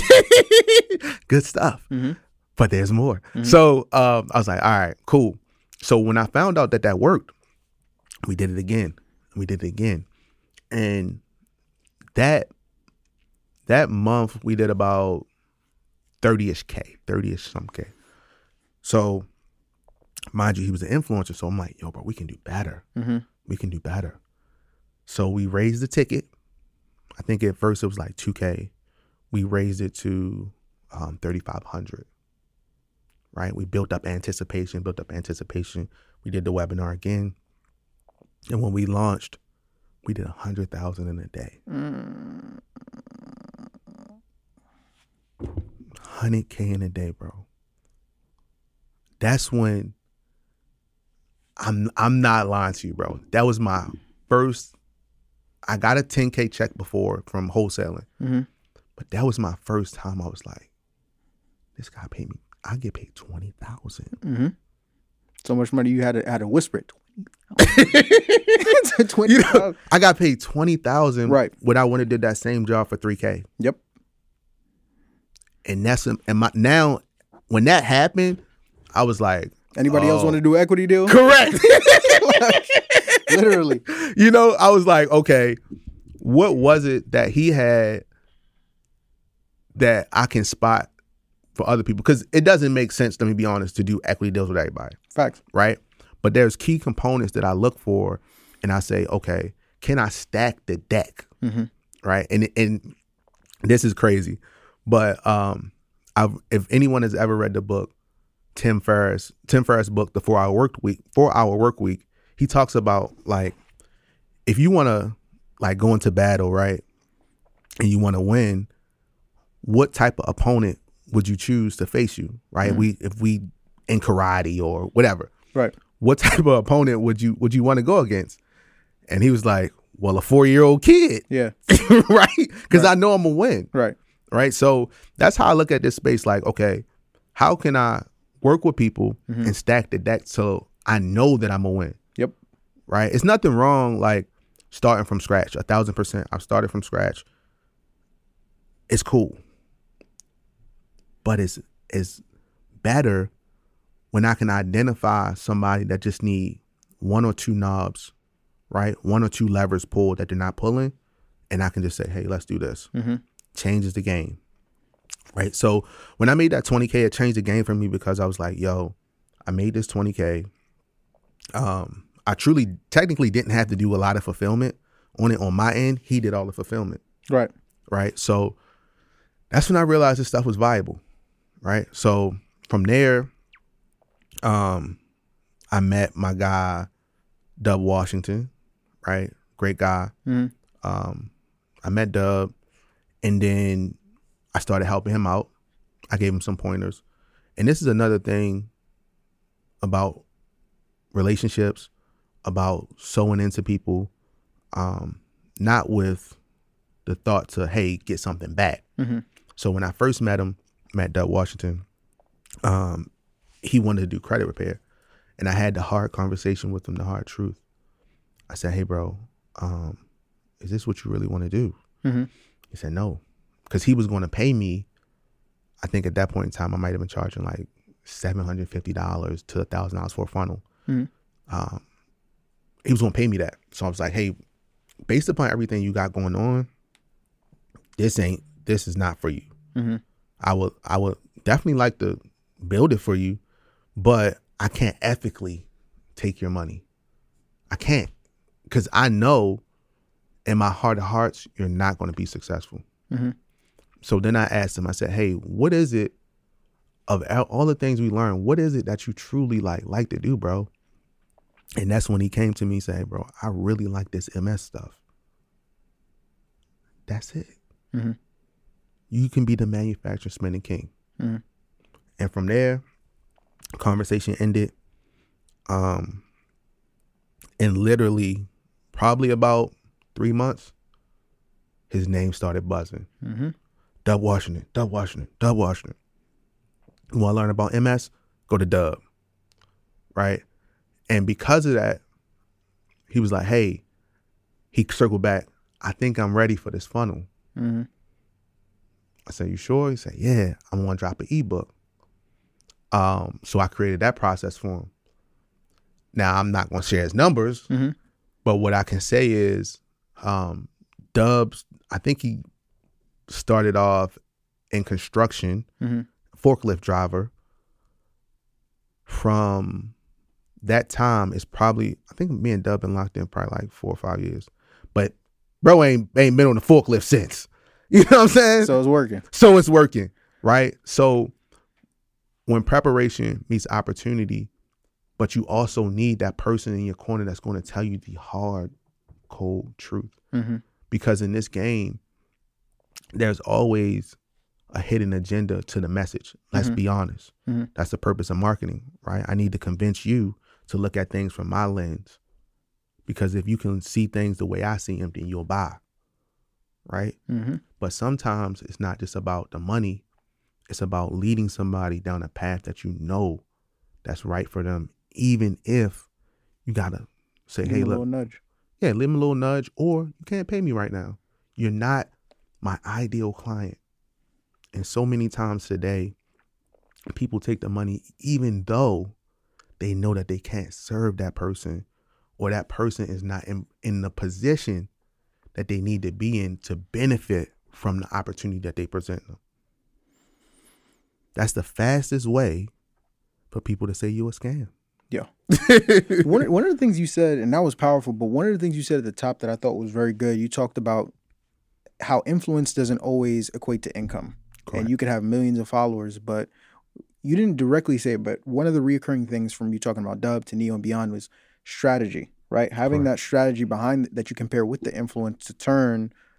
Good stuff. Mm-hmm. But there's more. Mm-hmm. So um, I was like, all right, cool. So when I found out that that worked, we did it again. We did it again. And that that month, we did about thirty-ish K, thirty-ish some K. So mind you, he was an influencer. So I'm like, yo, bro, we can do better. Mm-hmm. We can do better. So we raised the ticket. I think at first it was like two K. We raised it to um, thirty-five hundred. Right? We built up anticipation, built up anticipation. We did the webinar again. And when we launched, we did one hundred thousand in a day. Mm. one hundred K in a day, bro. That's when I'm I'm not lying to you, bro. That was my first. I got a ten K check before from wholesaling, mm-hmm. but that was my first time I was like, this guy paid me. I get paid twenty thousand. Mm-hmm. So much money you had to had to whisper it. twenty, you know, I got paid twenty thousand. Right. When I went and did that same job for three K. Yep. And that's and my now when that happened, I was like, anybody oh. else want to do an equity deal? Correct. Like, literally. You know, I was like, okay, what was it that he had that I can spot for other people? Because it doesn't make sense, let me be honest, to do equity deals with everybody. Facts. Right? But there's key components that I look for, and I say, okay, can I stack the deck? Mm-hmm. Right? And and this is crazy, but um, I've, if anyone has ever read the book, Tim Ferriss, Tim Ferriss' book, The Four Hour Work Week, Four Hour Work Week, he talks about like if you want to like go into battle, right? and you want to win, what type of opponent would you choose to face you, right? Mm-hmm. We if we in karate or whatever, right? What type of opponent would you would you want to go against? And he was like, well, a four-year-old kid. Yeah. Right? Because right. I know I'm going to win. Right. Right? So that's how I look at this space. Like, okay, how can I work with people mm-hmm. and stack the deck so I know that I'm going to win? Yep. Right? It's nothing wrong, like, starting from scratch. A thousand percent. I've started from scratch. It's cool. But it's, it's better when I can identify somebody that just need one or two knobs, right? One or two levers pulled that they're not pulling. And I can just say, hey, let's do this. Mm-hmm. Changes the game, right? So when I made that twenty K, it changed the game for me because I was like, yo, I made this twenty K. Um, I truly, technically didn't have to do a lot of fulfillment on it on my end. He did all the fulfillment. Right. Right. So that's when I realized this stuff was viable. Right. So from there, um, I met my guy, Dub Washington, right? Great guy. Mm-hmm. Um, I met Dub, and then I started helping him out. I gave him some pointers. And this is another thing about relationships, about sewing into people, um, not with the thought to, hey, get something back. Mm-hmm. So when I first met him, met Dub Washington, um, he wanted to do credit repair. And I had the hard conversation with him, the hard truth. I said, hey, bro, um, is this what you really want to do? Mm-hmm. He said, no. Because he was going to pay me, I think at that point in time, I might have been charging like seven hundred fifty dollars to one thousand dollars for a funnel. Mm-hmm. Um, he was going to pay me that. So I was like, hey, based upon everything you got going on, this ain't, this is not for you. Mm-hmm. I would, I would definitely like to build it for you, but I can't ethically take your money. I can't, because I know in my heart of hearts, you're not going to be successful. Mm-hmm. So then I asked him, I said, hey, what is it of all the things we learned? What is it that you truly like, like to do, bro? And that's when he came to me and said, hey, bro, I really like this M S stuff. That's it. Mm-hmm. You can be the manufacturer spending king. Mm-hmm. And from there, conversation ended. Um, and literally probably about three months, his name started buzzing. Mm-hmm. Dub Washington, Dub Washington, Dub Washington. You want to learn about M S? Go to Dub. Right? And because of that, he was like, hey, he circled back, I think I'm ready for this funnel. Mm-hmm. I said, you sure? He said, yeah, I'm going to drop an ebook. Um, so I created that process for him. Now, I'm not going to share his numbers, mm-hmm. but what I can say is um, Dubs, I think he started off in construction, mm-hmm. forklift driver. From that time, it's probably, I think me and Dub been locked in probably like four or five years. But bro ain't, ain't been on the forklift since. You know what I'm saying? So it's working. So it's working, right? So when preparation meets opportunity, but you also need that person in your corner that's going to tell you the hard, cold truth. Mm-hmm. Because in this game, there's always a hidden agenda to the message. Let's mm-hmm. be honest. Mm-hmm. That's the purpose of marketing, right? I need to convince you to look at things from my lens. Because if you can see things the way I see them, then you'll buy, right? Mm-hmm. But sometimes it's not just about the money. It's about leading somebody down a path that you know that's right for them, even if you got to say, give hey, look. look. A little nudge. Yeah, give them a little nudge, or you can't pay me right now. You're not my ideal client. And so many times today, people take the money even though they know that they can't serve that person, or that person is not in, in the position that they need to be in to benefit from the opportunity that they present them. That's the fastest way for people to say you a scam. Yeah. one, one of the things you said, and that was powerful, but one of the things you said at the top that I thought was very good, you talked about how influence doesn't always equate to income. Correct. And you could have millions of followers, but you didn't directly say it, but one of the recurring things from you talking about Dub to Neo and beyond was strategy, right? Having Correct. That strategy behind that you compare with the influence to turn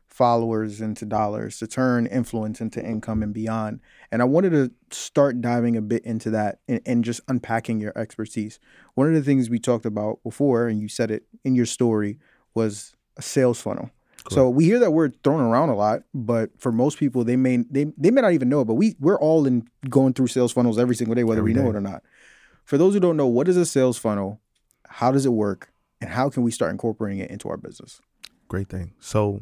followers into dollars, to turn influence into income and beyond. And I wanted to start diving a bit into that and, and just unpacking your expertise. One of the things we talked about before, and you said it in your story, was a sales funnel. Cool. So we hear that word thrown around a lot, but for most people, they may they they may not even know it. But we we're all in going through sales funnels every single day, whether every we know day. it or not. For those who don't know, what is a sales funnel? How does it work? And how can we start incorporating it into our business? Great thing. So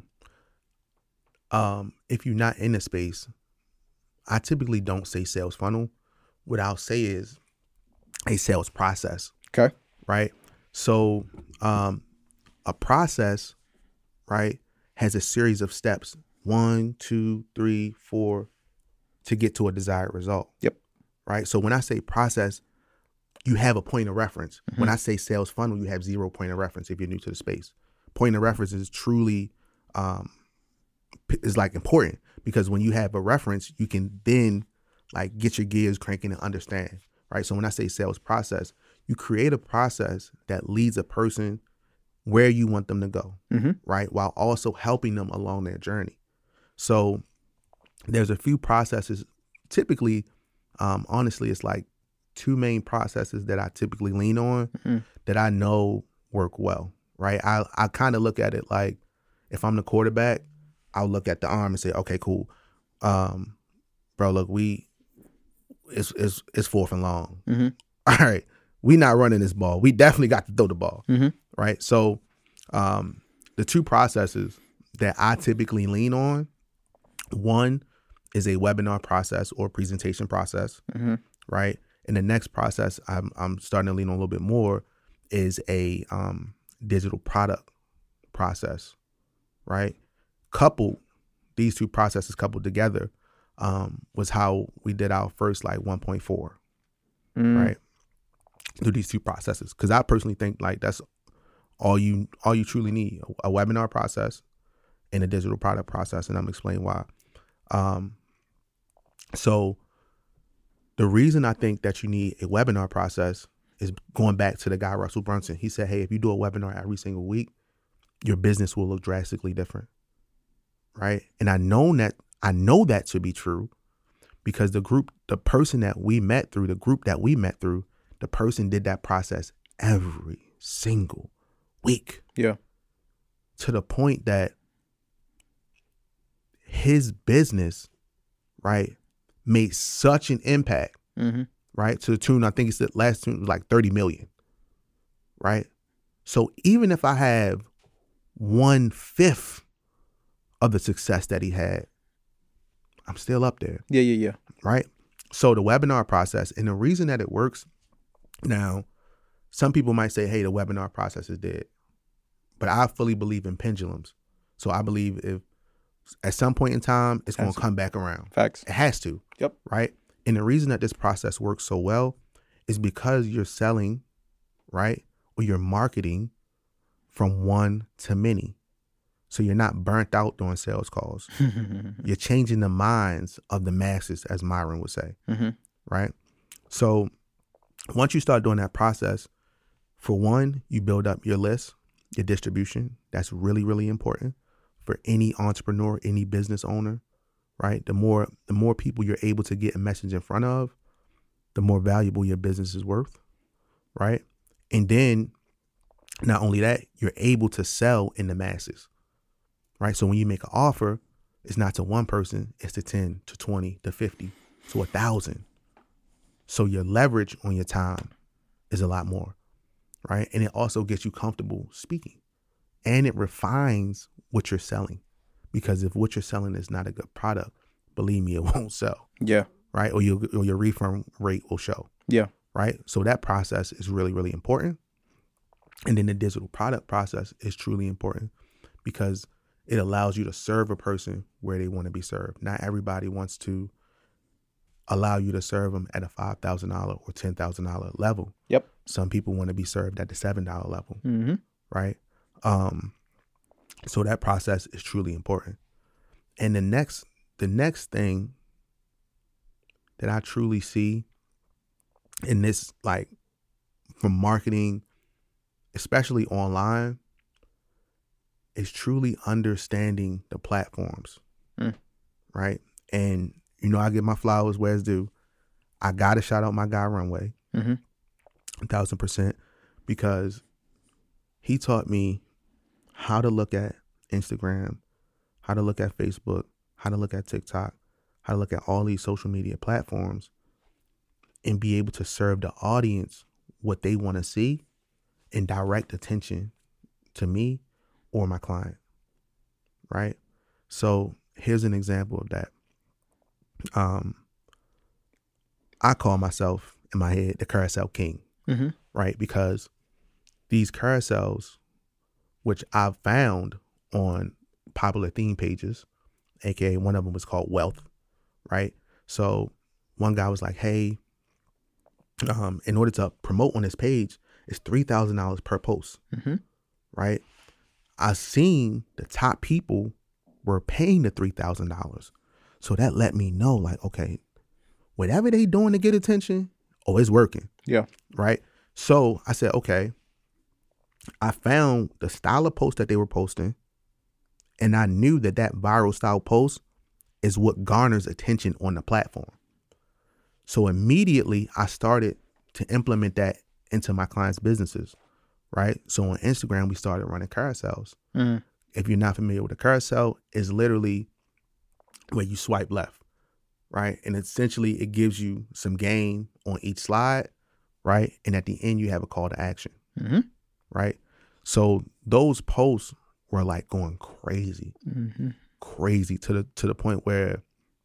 um, if you're not in the space, I typically don't say sales funnel. What I'll say is a sales process. Okay. Right. So um, a process, right, has a series of steps. One, two, three, four, to get to a desired result. Yep. Right. So when I say process, you have a point of reference. Mm-hmm. When I say sales funnel, you have zero point of reference if you're new to the space. Point of reference is truly um, is like important, because when you have a reference, you can then like get your gears cranking and understand. Right. So when I say sales process, you create a process that leads a person where you want them to go, mm-hmm. right, while also helping them along their journey. So there's a few processes. Typically, um, honestly, it's like two main processes that I typically lean on mm-hmm. that I know work well, right? I, I kind of look at it like, if I'm the quarterback, I'll look at the arm and say, okay, cool. Um, bro, look, we, it's, it's, it's fourth and long. Mm-hmm. All right. We not running this ball. We definitely got to throw the ball, mm-hmm. right? So um, the two processes that I typically lean on, one is a webinar process or presentation process, mm-hmm. right? And the next process I'm, I'm starting to lean on a little bit more is a um, digital product process, right? Coupled, these two processes coupled together um, was how we did our first like one point four, mm. right? Through these two processes. Because I personally think like that's all you all you truly need, a, a webinar process and a digital product process. And I'm explaining why. Um, so the reason I think that you need a webinar process is going back to the guy, Russell Brunson. He said, hey, if you do a webinar every single week, your business will look drastically different. Right. And I know that I know that to be true because the group, the person that we met through, the group that we met through, the person did that process every single week. Yeah. To the point that his business, right, made such an impact, mm-hmm. right, to the tune, I think it's the last tune was like thirty million, right? So even if I have one fifth of the success that he had, I'm still up there. Yeah, yeah, yeah. Right? So the webinar process, and the reason that it works, now, some people might say, hey, the webinar process is dead. But I fully believe in pendulums. So I believe if at some point in time, it's going to come back around. Facts. It has to. Yep. Right? And the reason that this process works so well is because you're selling, right, or you're marketing from one to many. So you're not burnt out doing sales calls. You're changing the minds of the masses, as Myron would say, mm-hmm. right? So once you start doing that process, for one, you build up your list, your distribution. That's really, really important for any entrepreneur, any business owner, right? The more, the more people you're able to get a message in front of, the more valuable your business is worth, right? And then not only that, you're able to sell in the masses. Right. So when you make an offer, it's not to one person, it's to ten, to twenty, to fifty, to a thousand. So your leverage on your time is a lot more. Right. And it also gets you comfortable speaking, and it refines what you're selling, because if what you're selling is not a good product, believe me, it won't sell. Yeah. Right. Or, you, or your refund rate will show. Yeah. Right. So that process is really, really important. And then the digital product process is truly important because it allows you to serve a person where they want to be served. Not everybody wants to allow you to serve them at a five thousand dollars or ten thousand dollars level. Yep. Some people want to be served at the seven dollars level, mm-hmm. right? Um, so that process is truly important. And the next, the next thing that I truly see in this, like from marketing, especially online, is truly understanding the platforms, Mm. right? And, you know, I give my flowers where it's due. I got to shout out my guy Runway, Mm-hmm. a thousand percent, because he taught me how to look at Instagram, how to look at Facebook, how to look at TikTok, how to look at all these social media platforms and be able to serve the audience what they want to see and direct attention to me or my client, right? So here's an example of that. Um, I call myself in my head the carousel king, Mm-hmm. right? Because these carousels, which I've found on popular theme pages, aka one of them was called Wealth, right? So one guy was like, hey, um, in order to promote on this page, it's three thousand dollars per post, Mm-hmm. right? I seen the top people were paying the three thousand dollars. So that let me know, like, okay, whatever they doing to get attention, oh, it's working. Yeah. Right? So I said, okay, I found the style of post that they were posting, and I knew that that viral style post is what garners attention on the platform. So immediately I started to implement that into my clients' businesses, right? So on Instagram, we started running carousels. Mm. If you're not familiar with a carousel, it's literally where you swipe left, right? And essentially it gives you some game on each slide, right? And at the end, you have a call to action, Mm-hmm. right? So those posts were like going crazy, Mm-hmm. crazy to the to the point where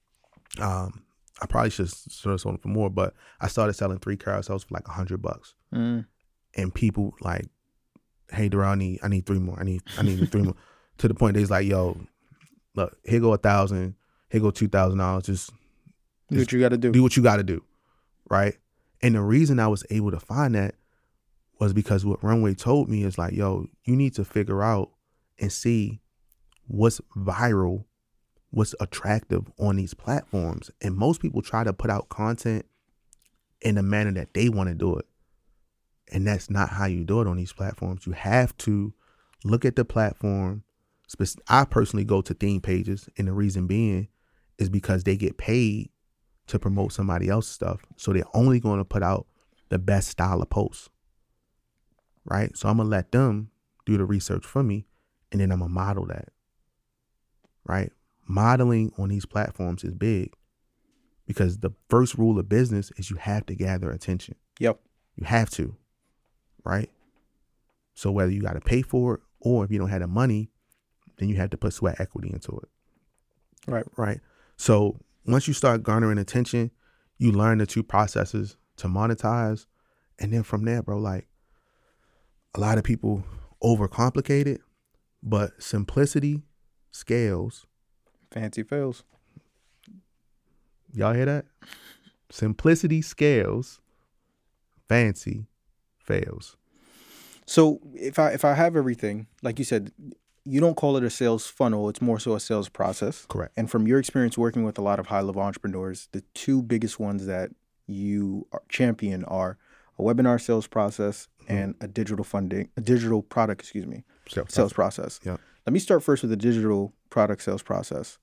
um, I probably should have sold them for more, but I started selling three carousels for like a hundred bucks, Mm. and people like, hey, Darrell, I need I need three more, I need I need three more, to the point they's like, yo, look, here go a thousand, here go two thousand dollars, just Do what you got to do. do what you got to do, right? And the reason I was able to find that was because what Runway told me is like, yo, you need to figure out and see what's viral, what's attractive on these platforms. And most people try to put out content in the manner that they want to do it. And that's not how you do it on these platforms. You have to look at the platform. I personally go to theme pages, and the reason being is because they get paid to promote somebody else's stuff. So they're only going to put out the best style of posts, right? So I'm going to let them do the research for me, and then I'm going to model that, right? Modeling on these platforms is big because the first rule of business is you have to gather attention. Yep. You have to, right? So whether you got to pay for it or if you don't have the money, then you have to put sweat equity into it. Right. Right. So once you start garnering attention, you learn the two processes to monetize. And then from there, bro, like a lot of people overcomplicate it, but simplicity scales. Fancy fails. Y'all hear that? Simplicity scales, fancy fails. So if I if I have everything, like you said, you don't call it a sales funnel, it's more so a sales process. Correct. And from your experience working with a lot of high-level entrepreneurs, the two biggest ones that you are, champion are a webinar sales process mm-hmm. and a digital funding, a digital product, excuse me, sales, sales process. Yeah. Let me start first with the digital product sales process.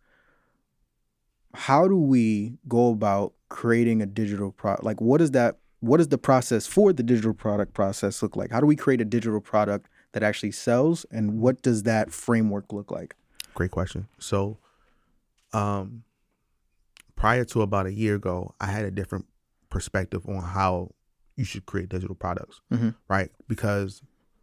How do we go about creating a digital product? Like, what is that? What does the process for the digital product process look like? How do we create a digital product that actually sells, and what does that framework look like? Great question. So, um, prior to about a year ago, I had a different perspective on how you should create digital products, mm-hmm. right? Because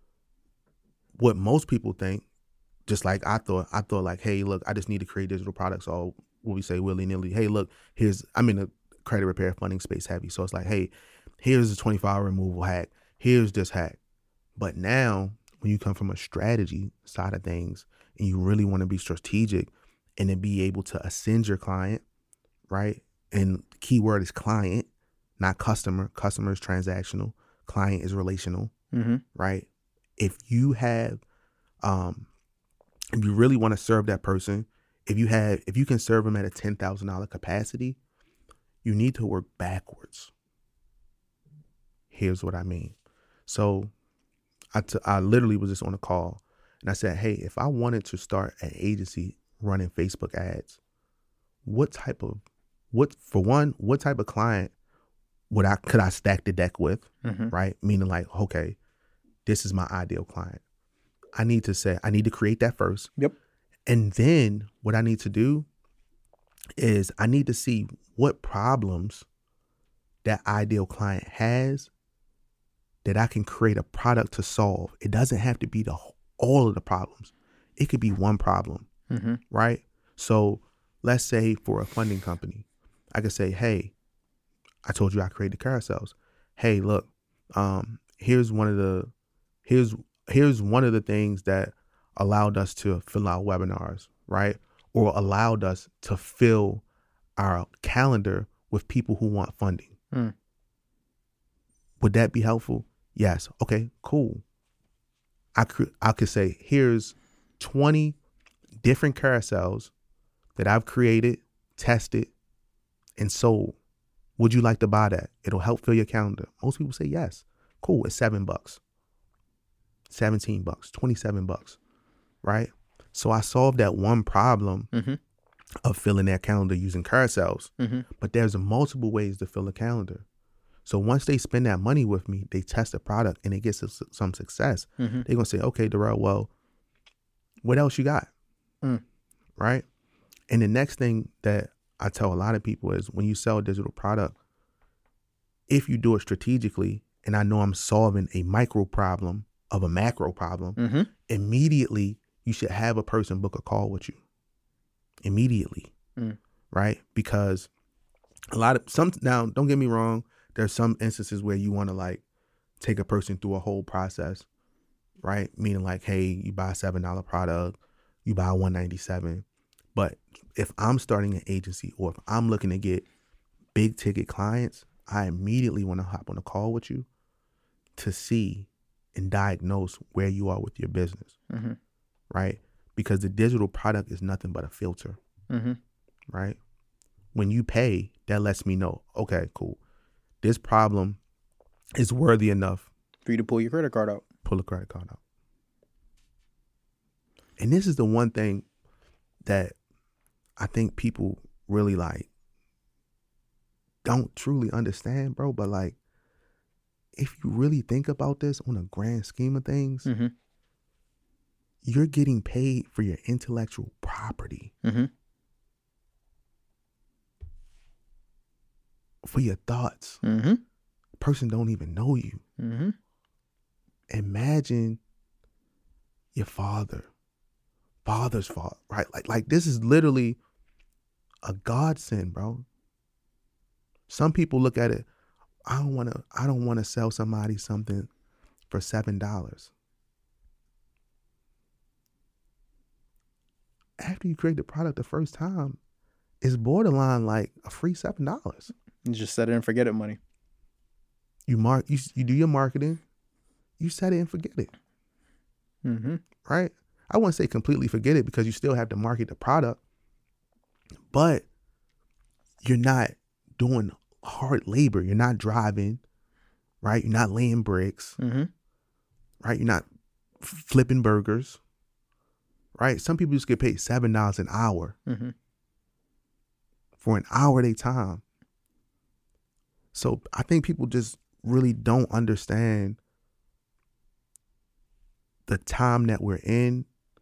what most people think, just like I thought, I thought like, hey, look, I just need to create digital products. Or what we say willy nilly. Hey, look, here's, I'm in the credit repair funding space heavy. So it's like, hey, here's a twenty-four hour removal hack. Here's this hack. But now when you come from a strategy side of things and you really want to be strategic and then be able to ascend your client, right? And key word is client, not customer. Customer is transactional. Client is relational, mm-hmm. right? If you have, um, if you really want to serve that person, if you have, if you can serve them at a ten thousand dollars capacity, you need to work backwards. Here's what I mean. So I, t- I literally was just on a call And I said, hey, if I wanted to start an agency running Facebook ads, what type of, what for one, what type of client would I, could I stack the deck with, Mm-hmm. right? Meaning like, okay, this is my ideal client. I need to say, I need to create that first. Yep. And then what I need to do is I need to see what problems that ideal client has that I can create a product to solve. It doesn't have to be the all of the problems. It could be one problem, Mm-hmm. right? So let's say for a funding company, I could say, hey, I told you I created carousels. Hey, look, um, here's one of the, here's here's one of the things that allowed us to fill out webinars, right? Or allowed us to fill our calendar with people who want funding. Mm. Would that be helpful? Yes. Okay, cool. I could I could say, here's twenty different carousels that I've created, tested, and sold. Would you like to buy that? It'll help fill your calendar. Most people say yes. Cool. It's seven bucks, seventeen bucks, twenty-seven bucks, right? So I solved that one problem Mm-hmm. of filling their calendar using carousels. Mm-hmm. But there's multiple ways to fill a calendar. So once they spend that money with me, they test the product and it gets us some success. Mm-hmm. They're going to say, okay, Darrell, well, what else you got? Mm. Right? And the next thing that I tell a lot of people is when you sell a digital product, if you do it strategically, and I know I'm solving a micro problem of a macro problem, Mm-hmm. immediately you should have a person book a call with you. Immediately. Mm. Right? Because a lot of some, now don't get me wrong, there's some instances where you want to like take a person through a whole process, right? Meaning like, hey, you buy a seven dollar product, you buy one ninety-seven. But if I'm starting an agency or if I'm looking to get big ticket clients, I immediately want to hop on a call with you to see and diagnose where you are with your business, Mm-hmm. right? Because the digital product is nothing but a filter, Mm-hmm. right? When you pay, that lets me know, okay, cool. This problem is worthy enough. For you to pull your credit card out. Pull a credit card out. And this is the one thing that I think people really like don't truly understand, bro. But like, if you really think about this on a grand scheme of things, Mm-hmm. you're getting paid for your intellectual property, Mm-hmm. for your thoughts. Mm-hmm. Person don't even know you. Mm-hmm. Imagine your father, father's fault, right? Like, like this is literally a godsend, bro. Some people look at it, I don't want to, I don't want to sell somebody something for seven dollars. After you create the product the first time, it's borderline like a free seven dollars. You just set it and forget it money. You mark, you you do your marketing, you set it and forget it, Mm-hmm. right? I wouldn't say completely forget it because you still have to market the product, but you're not doing hard labor. You're not driving, right? You're not laying bricks, Mm-hmm. right? You're not f- flipping burgers, right? Some people just get paid seven dollars an hour Mm-hmm. for an hour of their time. So I think people just really don't understand the time that we're in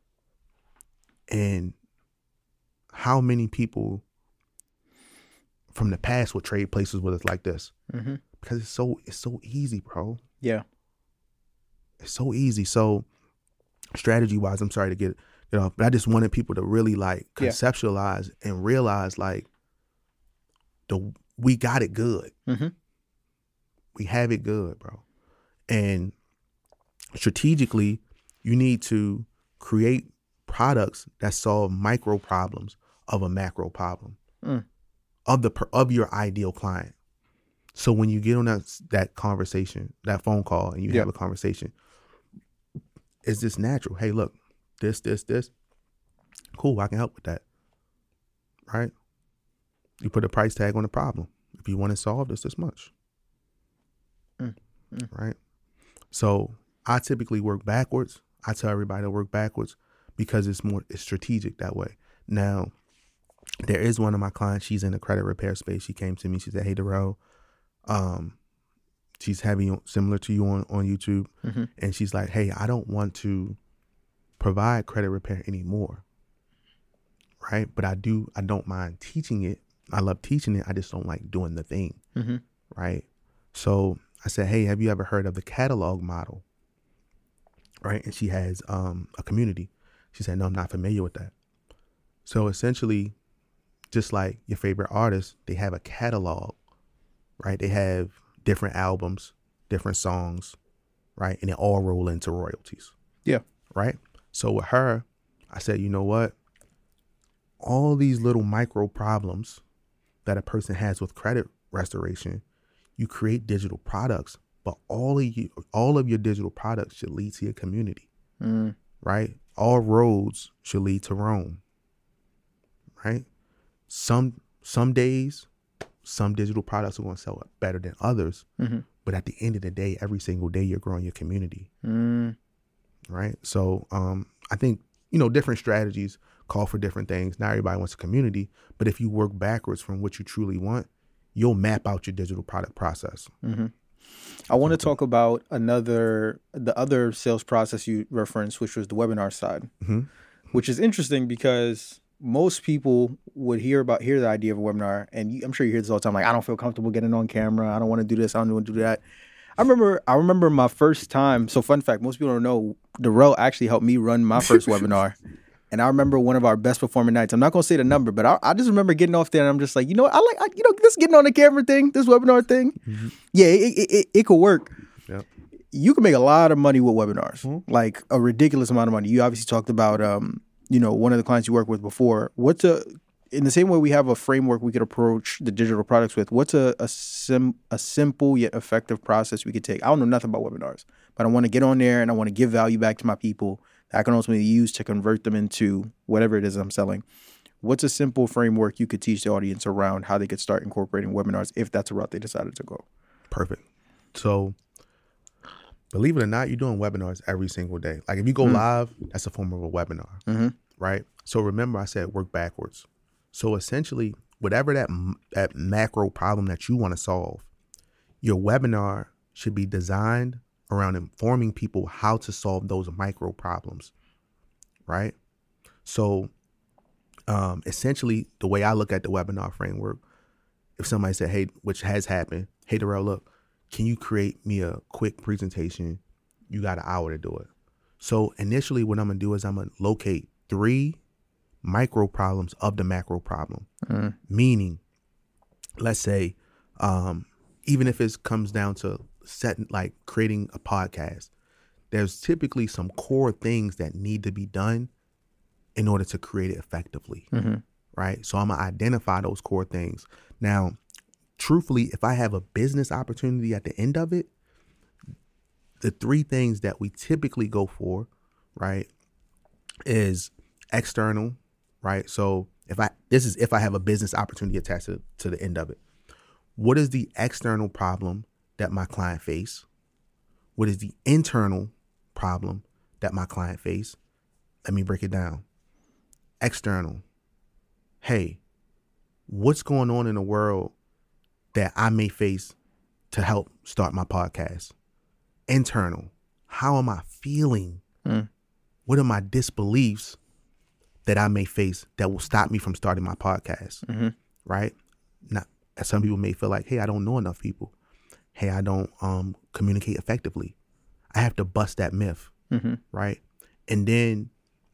and how many people from the past would trade places with us like this. Mm-hmm. Because it's so it's so easy, bro. Yeah. It's so easy. So strategy wise, I'm sorry to get get off, but I just wanted people to really like Yeah. conceptualize and realize like the we got it good. Mm-hmm. We have it good, bro. And strategically, you need to create products that solve micro problems of a macro problem Mm. of the of your ideal client. So when you get on that that conversation, that phone call, and you Yeah. have a conversation, it's just natural. Hey, look, this, this, this. Cool, I can help with that. Right? You put a price tag on the problem. If you want it solved, it's this much. Mm. Mm. Right? So I typically work backwards. I tell everybody to work backwards because it's more it's strategic that way. Now, there is one of my clients. She's in the credit repair space. She came to me. She said, "Hey, Darrell, um, she's heavy on, similar to you on on YouTube, Mm-hmm. and she's like, hey, I don't want to provide credit repair anymore, right? But I do. I don't mind teaching it. I love teaching it. I just don't like doing the thing, Mm-hmm. right? So I said, hey, have you ever heard of the catalog model?" Right? And she has um, a community. She said, "No, I'm not familiar with that." So essentially, just like your favorite artist, they have a catalog, right? They have different albums, different songs, right? And they all roll into royalties. Yeah. Right? So with her, I said, you know what? All these little micro problems that a person has with credit restoration, you create digital products, but all of you, all of your digital products should lead to your community, Mm. right? All roads should lead to Rome, right? Some some days, some digital products are going to sell better than others, Mm-hmm. but at the end of the day, every single day you're growing your community, Mm. right? So um, I think, you know, different strategies call for different things. Not everybody wants a community, but if you work backwards from what you truly want, you'll map out your digital product process. Mm-hmm. I want to talk about another, the other sales process you referenced, which was the webinar side, Mm-hmm. which is interesting because most people would hear about, hear the idea of a webinar. And you, I'm sure you hear this all the time. Like, I don't feel comfortable getting on camera. I don't want to do this. I don't want to do that. I remember, I remember my first time. So fun fact, most people don't know, Darrell actually helped me run my first webinar. And I remember one of our best performing nights. I'm not going to say the number, but I, I just remember getting off there and I'm just like, you know what? I like, I, you know, this getting on the camera thing, this webinar thing. Mm-hmm. Yeah, it, it, it, it could work. Yep. You can make a lot of money with webinars, Mhm. like a ridiculous amount of money. You obviously talked about, um, you know, one of the clients you worked with before. What's a, in the same way we have a framework we could approach the digital products with, what's a, a, sim, a simple yet effective process we could take? I don't know nothing about webinars, but I want to get on there and I want to give value back to my people that I can ultimately use to convert them into whatever it is I'm selling. What's a simple framework you could teach the audience around how they could start incorporating webinars if that's a route they decided to go? Perfect. So believe it or not, you're doing webinars every single day. Like if you go Mm. live, that's a form of a webinar, Mm-hmm. right? So remember I said work backwards. So essentially, whatever that that macro problem that you want to solve, your webinar should be designed around informing people how to solve those micro problems, right? So um, essentially, the way I look at the webinar framework, if somebody said, hey, which has happened, hey, Darrell, look, can you create me a quick presentation? You got an hour to do it. So initially, what I'm going to do is I'm going to locate three micro problems of the macro problem. Mm. Meaning, let's say, um, even if it comes down to setting, like creating a podcast, there's typically some core things that need to be done in order to create it effectively, Mm-hmm. right? So I'm gonna identify those core things. Now, truthfully, if I have a business opportunity at the end of it, the three things that we typically go for, right, is external, right? So if I, this is if I have a business opportunity attached to, to the end of it. What is the external problem that my client face? What is the internal problem that my client face? Let me break it down. External. Hey, what's going on in the world that I may face to help start my podcast? Internal. How am I feeling? Mm. What are my disbeliefs that I may face that will stop me from starting my podcast? Mm-hmm. Right? Not, some people may feel like, hey, I don't know enough people. Hey, I don't um, communicate effectively. I have to bust that myth, Mm-hmm. right? And then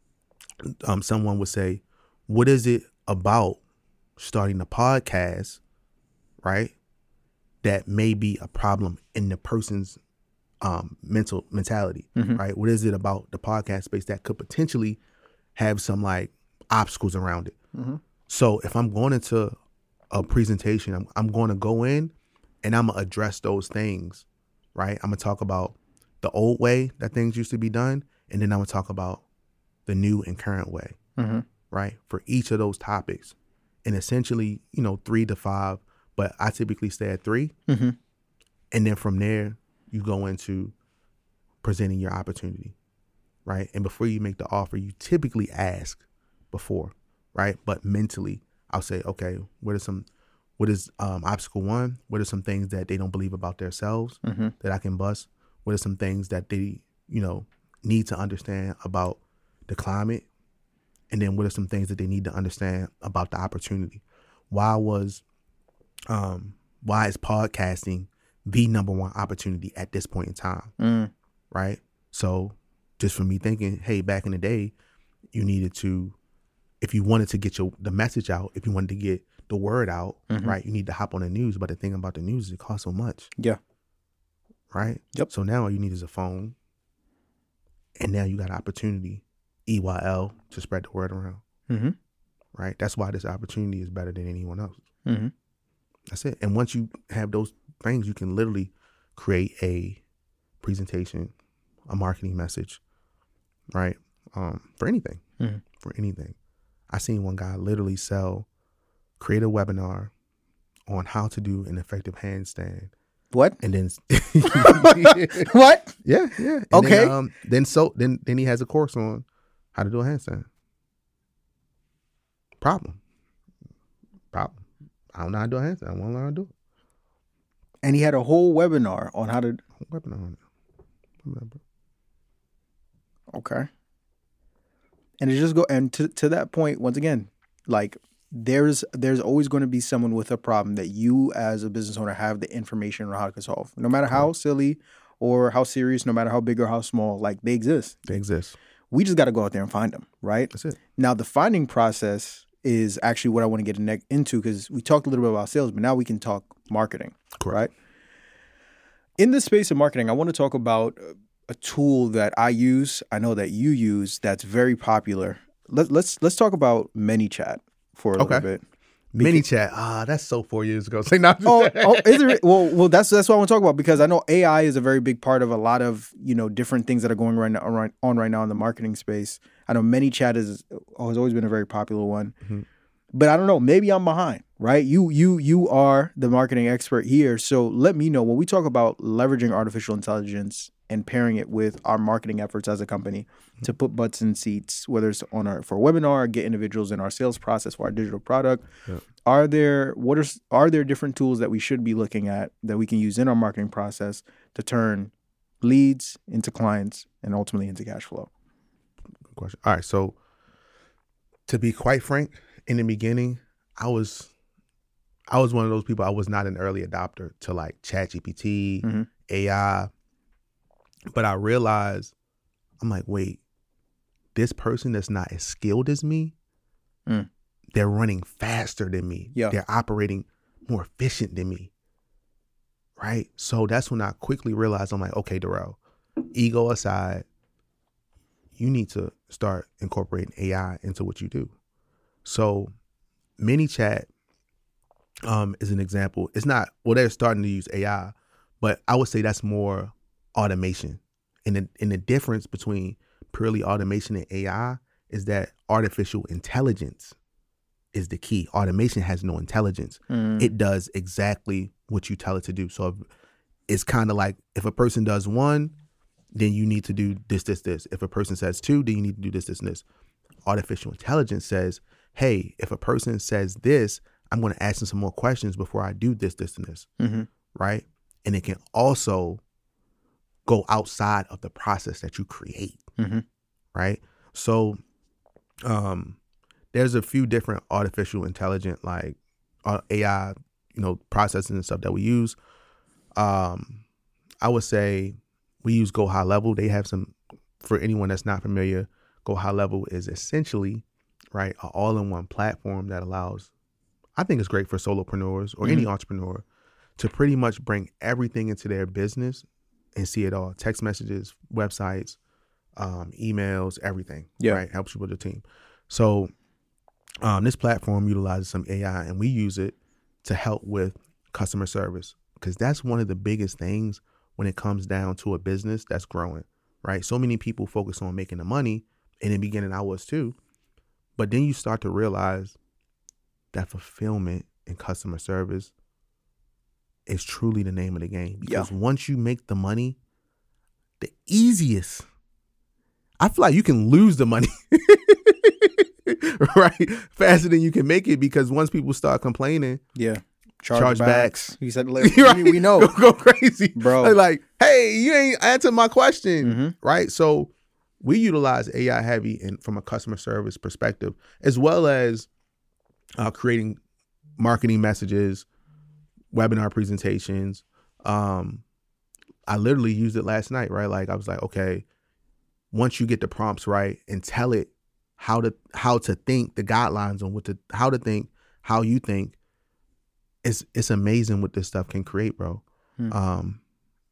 um, someone would say, what is it about starting a podcast, right, that may be a problem in the person's um, mental mentality, Mm-hmm. right? What is it about the podcast space that could potentially have some like obstacles around it? Mm-hmm. So if I'm going into a presentation, I'm, I'm going to go in and I'm going to address those things, right? I'm going to talk about the old way that things used to be done, and then I'm going to talk about the new and current way, Mm-hmm. right? For each of those topics. And essentially, you know, three to five, but I typically stay at three. Mm-hmm. And then from there, you go into presenting your opportunity. right? And before you make the offer, you typically ask before, right? But mentally, I'll say, okay, what are some, what is um, obstacle one? What are some things that they don't believe about themselves Mm-hmm. that I can bust? What are some things that they, you know, need to understand about the climate? And then what are some things that they need to understand about the opportunity? Why was, um, why is podcasting the number one opportunity at this point in time? Mm. Right? So just for me thinking, hey, back in the day, you needed to, if you wanted to get your the message out, if you wanted to get the word out, Mm-hmm. right, you need to hop on the news. But the thing about the news is it costs so much. Yeah. Right? Yep. So now all you need is a phone. And now you got opportunity, E Y L, to spread the word around. Mm-hmm. Right? That's why this opportunity is better than anyone else. Mm-hmm. That's it. And once you have those things, you can literally create a presentation, a marketing message, right? Um, for anything, mm-hmm. for anything. I seen one guy literally sell, create a webinar on how to do an effective handstand. What? And then what? Yeah, yeah. And Okay. Then, um, then so then then he has a course on how to do a handstand. Problem. Problem. I don't know how to do a handstand. I want to learn how to do it. And he had a whole webinar on how to. Webinar on it. Remember. Okay. And it just go and to to that point once again, like there's there's always going to be someone with a problem that you as a business owner have the information on how to solve. No matter how silly or how serious, no matter how big or how small, like they exist. They exist. We just got to go out there and find them, right? That's it. Now the finding process is actually what I want to get into because we talked a little bit about sales, but now we can talk marketing, Correct. right? In the space of marketing, I want to talk about a tool that I use, I know that you use, that's very popular. Let, let's let's talk about ManyChat for a Okay. little bit. ManyChat. Ah, that's so four years ago. Say not. Oh, oh, is it? Well, well, that's that's what I want to talk about because I know A I is a very big part of a lot of you know different things that are going right now, right, on right now in the marketing space. I know ManyChat is has always been a very popular one, Mm-hmm. but I don't know. Maybe I'm behind. Right? You you you are the marketing expert here, so let me know when we talk about leveraging artificial intelligence and pairing it with our marketing efforts as a company mm-hmm. to put butts in seats, whether it's on our for a webinar, get individuals in our sales process for our digital product. Yeah. Are there what are are there different tools that we should be looking at that we can use in our marketing process to turn leads into clients and ultimately into cash flow? Good question. All right, so to be quite frank, in the beginning, I was I was one of those people. I was not an early adopter to like ChatGPT, mm-hmm. A I, but I realized I'm like, wait, this person that's not as skilled as me, mm. they're running faster than me. Yeah. They're operating more efficient than me. Right? So that's when I quickly realized I'm like, okay, Darrell, ego aside, you need to start incorporating A I into what you do. So ManyChat um, is an example. It's not, well, they're starting to use A I, but I would say that's more automation. And the, and the difference between purely automation and A I is that artificial intelligence is the key. Automation has no intelligence. Mm. It does exactly what you tell it to do. So it's kind of like if a person does one, then you need to do this, this, this. If a person says two, then you need to do this, this, and this. Artificial intelligence says, hey, if a person says this, I'm going to ask them some more questions before I do this, this, and this. Mm-hmm. Right? And it can also go outside of the process that you create. Mm-hmm. Right? So um, there's a few different artificial intelligent, like uh, A I, you know, processing and stuff that we use. Um, I would say we use Go High Level. They have some, for anyone that's not familiar, Go High Level is essentially, right, an all-in-one platform that allows, I think it's great for solopreneurs or mm-hmm. any entrepreneur to pretty much bring everything into their business and see it all. Text messages, websites, um, emails, everything, yeah. right? Helps you with the team. So um, this platform utilizes some A I and we use it to help with customer service because that's one of the biggest things when it comes down to a business that's growing, right? So many people focus on making the money. In the beginning, I was too. But then you start to realize that fulfillment and customer service is truly the name of the game. Because yeah. once you make the money, the easiest, I feel like you can lose the money, right? Faster than you can make it, because once people start complaining, yeah, chargebacks. He said, right? we, we know. Go, go crazy. Bro. They're like, hey, you ain't answered my question, Mm-hmm. right? So we utilize A I heavy in, from a customer service perspective, as well as uh, creating marketing messages, webinar presentations. Um, I literally used it last night, right? Like I was like, okay, once you get the prompts right and tell it how to how to think, the guidelines on what to how to think, how you think, it's it's amazing what this stuff can create, bro. Hmm. Um,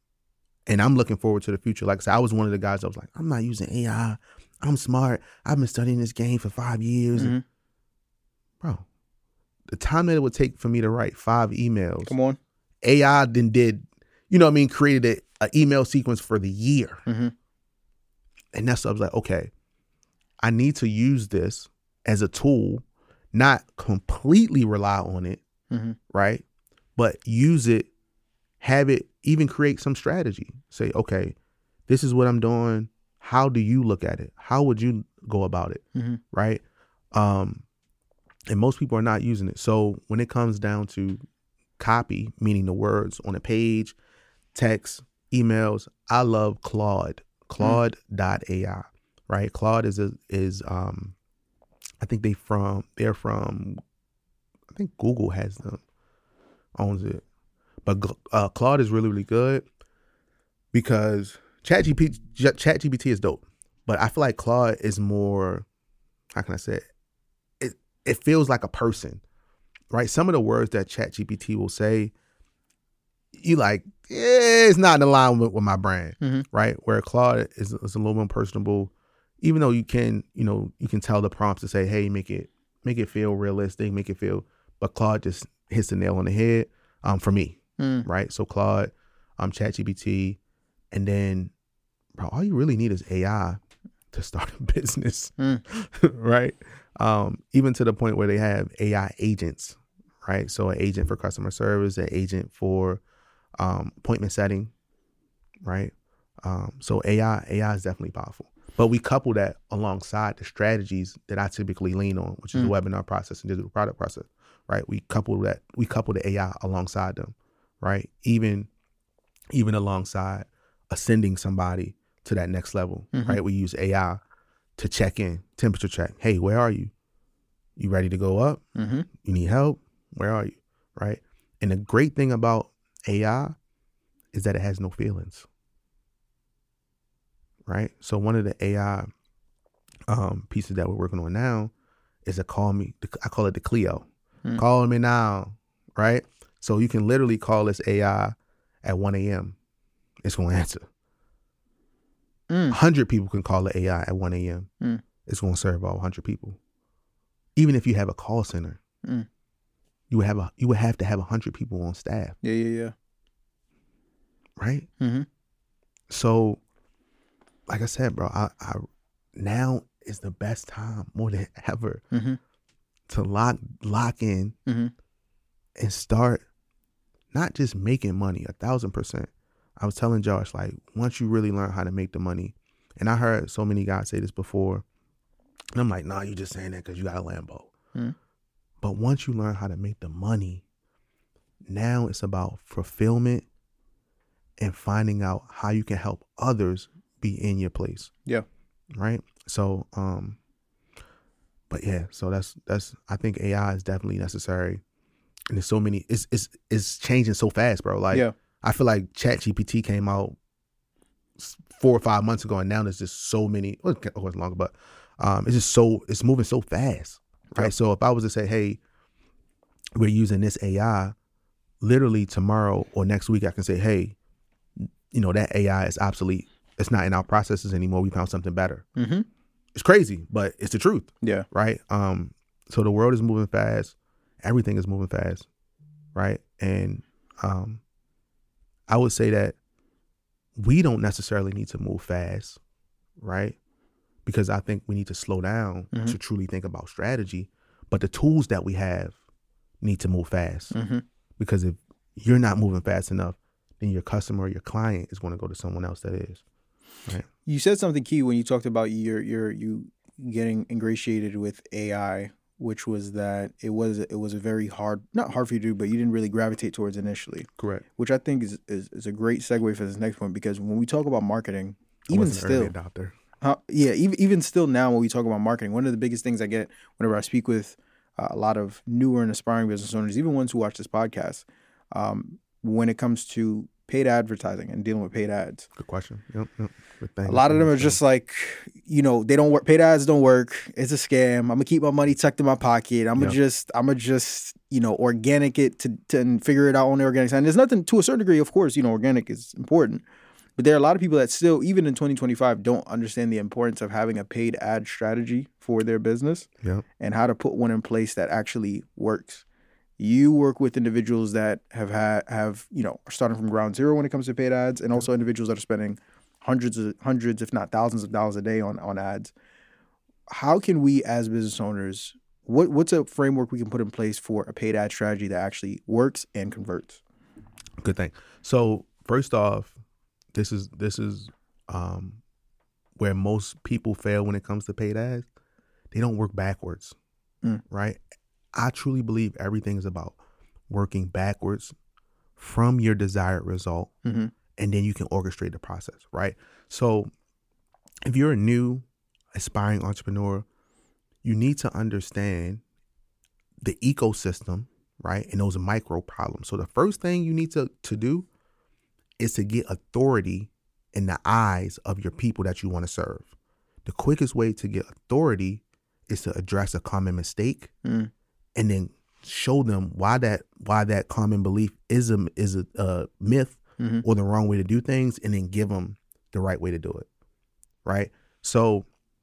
and I'm looking forward to the future. Like I said, I was one of the guys that was like, I'm not using A I. I'm smart. I've been studying this game for five years. Mm-hmm. Bro, the time that it would take for me to write five emails, Come on. A I then did, you know what I mean, created an email sequence for the year. Mm-hmm. And that's what I was like, okay, I need to use this as a tool, not completely rely on it, Mm-hmm. right? But use it, have it, even create some strategy. Say, okay, this is what I'm doing. How do you look at it? How would you go about it, Mm-hmm. right? Um, and most people are not using it. So when it comes down to copy, meaning the words on a page, text, emails, I love Claude. Claude dot A I, right? Claude is a, is um, I think they from they're from, I think Google has them, owns it, but uh, Claude is really really good because ChatGPT ChatGPT is dope, but I feel like Claude is more, how can I say it? It it feels like a person, right? Some of the words that ChatGPT will say, you like, eh, it's not in line with, with my brand, Mm-hmm. right? Where Claude is, is a little more personable, even though you can, you know, you can tell the prompts to say, hey, make it, make it feel realistic, make it feel, but Claude just hits the nail on the head, um, for me, Mm. right? So Claude, um, ChatGPT, and then, bro, all you really need is A I to start a business, Mm. right? Um, even to the point where they have A I agents, right? So an agent for customer service, an agent for um, appointment setting, right? Um, so A I, A I is definitely powerful. But we couple that alongside the strategies that I typically lean on, which is Mm. the webinar process and digital product process, right? We couple that, we couple the A I alongside them, right? Even, even alongside ascending somebody to that next level, Mm-hmm. right? We use A I to check in, temperature check. Hey, where are you? You ready to go up? Mm-hmm. You need help? Where are you? Right? And the great thing about A I is that it has no feelings. Right? So one of the A I um, pieces that we're working on now is a call me, I call it the Clio. Hmm. Call me now. Right? So you can literally call this A I at one a.m. It's going to answer. Mm. one hundred people can call the A I at one a.m. Mm. It's going to serve all one hundred people. Even if you have a call center, Mm. you would have a you would have to have one hundred people on staff, Yeah, yeah, yeah. right? Mm-hmm. So, like I said, bro, I, I now is the best time more than ever Mm-hmm. to lock lock in Mm-hmm. and start not just making money a thousand percent. I was telling Josh, like, once you really learn how to make the money, and I heard so many guys say this before, and I'm like, nah, you just saying that because you got a Lambo. Mm. But once you learn how to make the money, now it's about fulfillment and finding out how you can help others be in your place. Yeah. Right. So, um, but yeah, so that's, that's, I think A I is definitely necessary. And there's so many, it's, it's, it's changing so fast, bro. Like, Yeah. I feel like ChatGPT came out four or five months ago, and now there's just so many, well, it was longer, but um, it's just so, it's moving so fast. Right. Yeah. So if I was to say, hey, we're using this A I, literally tomorrow or next week, I can say, hey, you know, that A I is obsolete. It's not in our processes anymore. We found something better. Mm-hmm. It's crazy, but it's the truth. Yeah. Right. Um, so the world is moving fast. Everything is moving fast. Right. And um, I would say that we don't necessarily need to move fast. Right. Because I think we need to slow down Mm-hmm. to truly think about strategy. But the tools that we have need to move fast. Mm-hmm. Because if you're not moving fast enough, then your customer or your client is going to go to someone else that is. Right. You said something key when you talked about your your you getting ingratiated with A I, which was that it was it was a very hard, not hard for you to do, but you didn't really gravitate towards initially. Correct. Which I think is is, is a great segue for this next point, because when we talk about marketing, I even wasn't an still, early adopter. uh, yeah, even even still now when we talk about marketing, one of the biggest things I get whenever I speak with uh, a lot of newer and aspiring business owners, even ones who watch this podcast, um, when it comes to paid advertising and dealing with paid ads. Good question. Yep, yep. Good thing. A lot of them are just like, you know, they don't work. Paid ads don't work. It's a scam. I'm gonna keep my money tucked in my pocket. I'm gonna Yep. just, I'm gonna just, you know, organic it to, to and figure it out on the organic side. And there's nothing, to a certain degree, of course, you know, organic is important, but there are a lot of people that still, even in twenty twenty-five, don't understand the importance of having a paid ad strategy for their business Yep. and how to put one in place that actually works. You work with individuals that have had have you know are starting from ground zero when it comes to paid ads, and also individuals that are spending hundreds of hundreds, if not thousands of dollars a day on on ads. How can we as business owners, what what's a framework we can put in place for a paid ad strategy that actually works and converts? Good thing. So first off, this is this is um, where most people fail when it comes to paid ads. They don't work backwards, Mm. right? I truly believe everything is about working backwards from your desired result, Mm-hmm. and then you can orchestrate the process, right? So if you're a new aspiring entrepreneur, you need to understand the ecosystem, right? And those micro problems. So the first thing you need to, to do is to get authority in the eyes of your people that you want to serve. The quickest way to get authority is to address a common mistake Mm. and then show them why that why that common belief is a is a, a myth Mhm. or the wrong way to do things, and then give them the right way to do it, right? So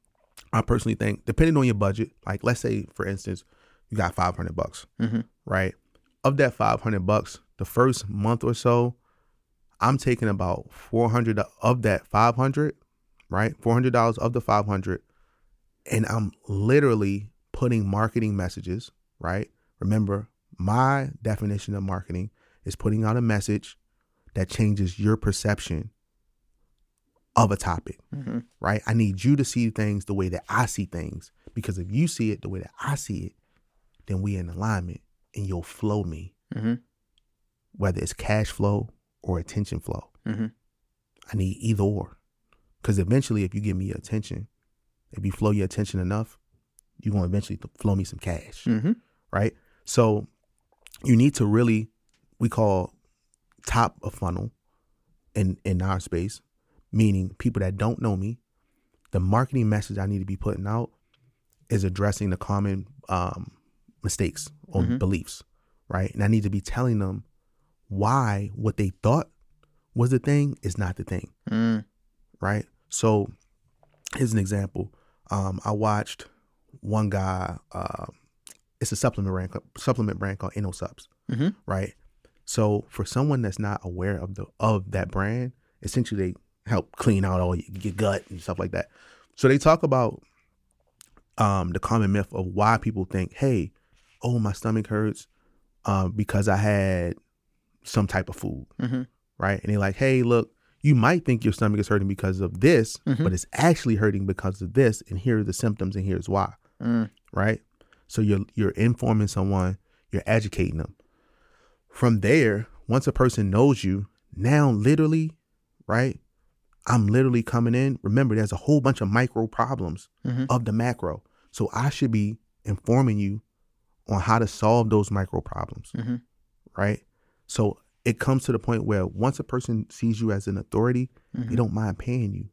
I personally think, depending on your budget, like let's say for instance you got five hundred bucks, Mhm. right? Of that five hundred bucks, the first month or so, I'm taking about four hundred of that five hundred, right? four hundred dollars of the five hundred, and I'm literally putting marketing messages, right? Remember, my definition of marketing is putting out a message that changes your perception of a topic, Mhm. right? I need you to see things the way that I see things, because if you see it the way that I see it, then we in alignment and you'll flow me, Mhm. whether it's cash flow or attention flow. Mhm. I need either or, because eventually if you give me your attention, if you flow your attention enough, you're going to eventually flow me some cash, Mhm. right? So you need to really, we call top of funnel in, in our space, meaning people that don't know me. The marketing message I need to be putting out is addressing the common um, mistakes or Mhm. beliefs, right? And I need to be telling them why what they thought was the thing is not the thing, Mm. right? So here's an example. Um, I watched one guy, uh, it's a supplement brand, supplement brand called InnoSubs, Mhm. right? So for someone that's not aware of the of that brand, essentially they help clean out all your, your gut and stuff like that. So they talk about um, the common myth of why people think, hey, oh, my stomach hurts uh, because I had some type of food, Mhm. right? And they're like, hey, look, you might think your stomach is hurting because of this, Mhm. but it's actually hurting because of this, and here are the symptoms, and here's why, Mm. right? So you're you're informing someone, you're educating them. From there, once a person knows you, now literally, right? I'm literally coming in. Remember, there's a whole bunch of micro problems Mhm. of the macro. So I should be informing you on how to solve those micro problems, Mhm. right? So it comes to the point where once a person sees you as an authority, Mhm. they don't mind paying you,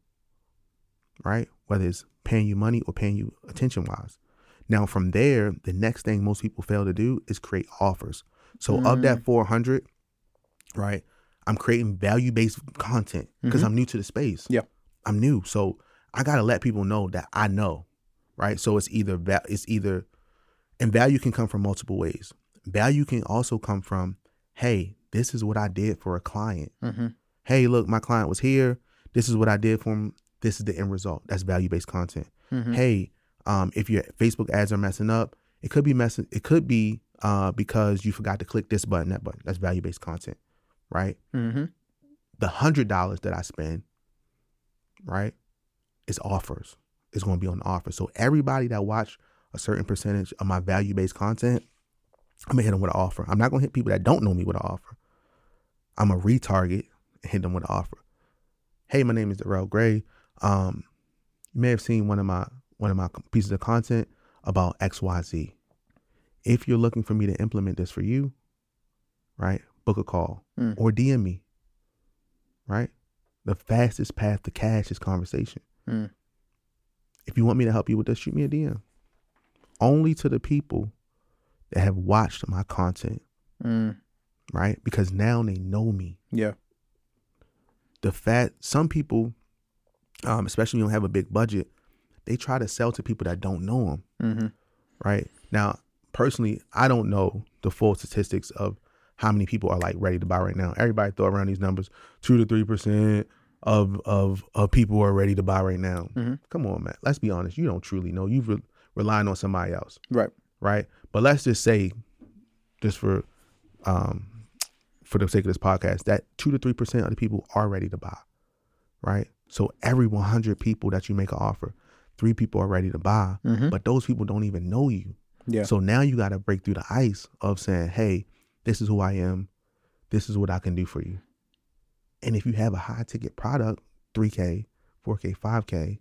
right? Whether it's paying you money or paying you attention wise. Now from there, the next thing most people fail to do is create offers. So of that four hundred, right, I'm creating value-based content because Mhm. I'm new to the space. Yeah. I'm new. So I got to let people know that I know, right? So it's either, va- it's either, and value can come from multiple ways. Value can also come from, hey, this is what I did for a client. Mhm. Hey, look, my client was here. This is what I did for him. This is the end result. That's value-based content. Mhm. Hey, um, if your Facebook ads are messing up, it could be messing. It could be uh, because you forgot to click this button, that button. That's value-based content, right? Mhm. The hundred dollars that I spend, right? It's offers. It's going to be on the offer. So everybody that watch a certain percentage of my value-based content, I'm going to hit them with an offer. I'm not going to hit people that don't know me with an offer. I'm going to retarget and hit them with an offer. Hey, my name is Darrell Gray. Um, you may have seen one of my one of my pieces of content about X Y Z. If you're looking for me to implement this for you, right, book a call mm. or D M me, right? The fastest path to cash is conversation. Mm. If you want me to help you with this, shoot me a D M. Only to the people that have watched my content, mm. right? Because now they know me. Yeah. The fact, some people, um, especially when you don't have a big budget, they try to sell to people that don't know them, mm-hmm. right? Now, personally, I don't know the full statistics of how many people are like ready to buy right now. Everybody throw around these numbers, two to three percent of of of people are ready to buy right now. Mm-hmm. Come on, man. Let's be honest. You don't truly know. You've re- relying on somebody else, right? Right. But let's just say, just for um for the sake of this podcast, that two to three percent of the people are ready to buy, right? So every one hundred people that you make an offer, three people are ready to buy, mm-hmm. but those people don't even know you. Yeah. So now you got to break through the ice of saying, hey, this is who I am. This is what I can do for you. And if you have a high ticket product, three K, four K, five K,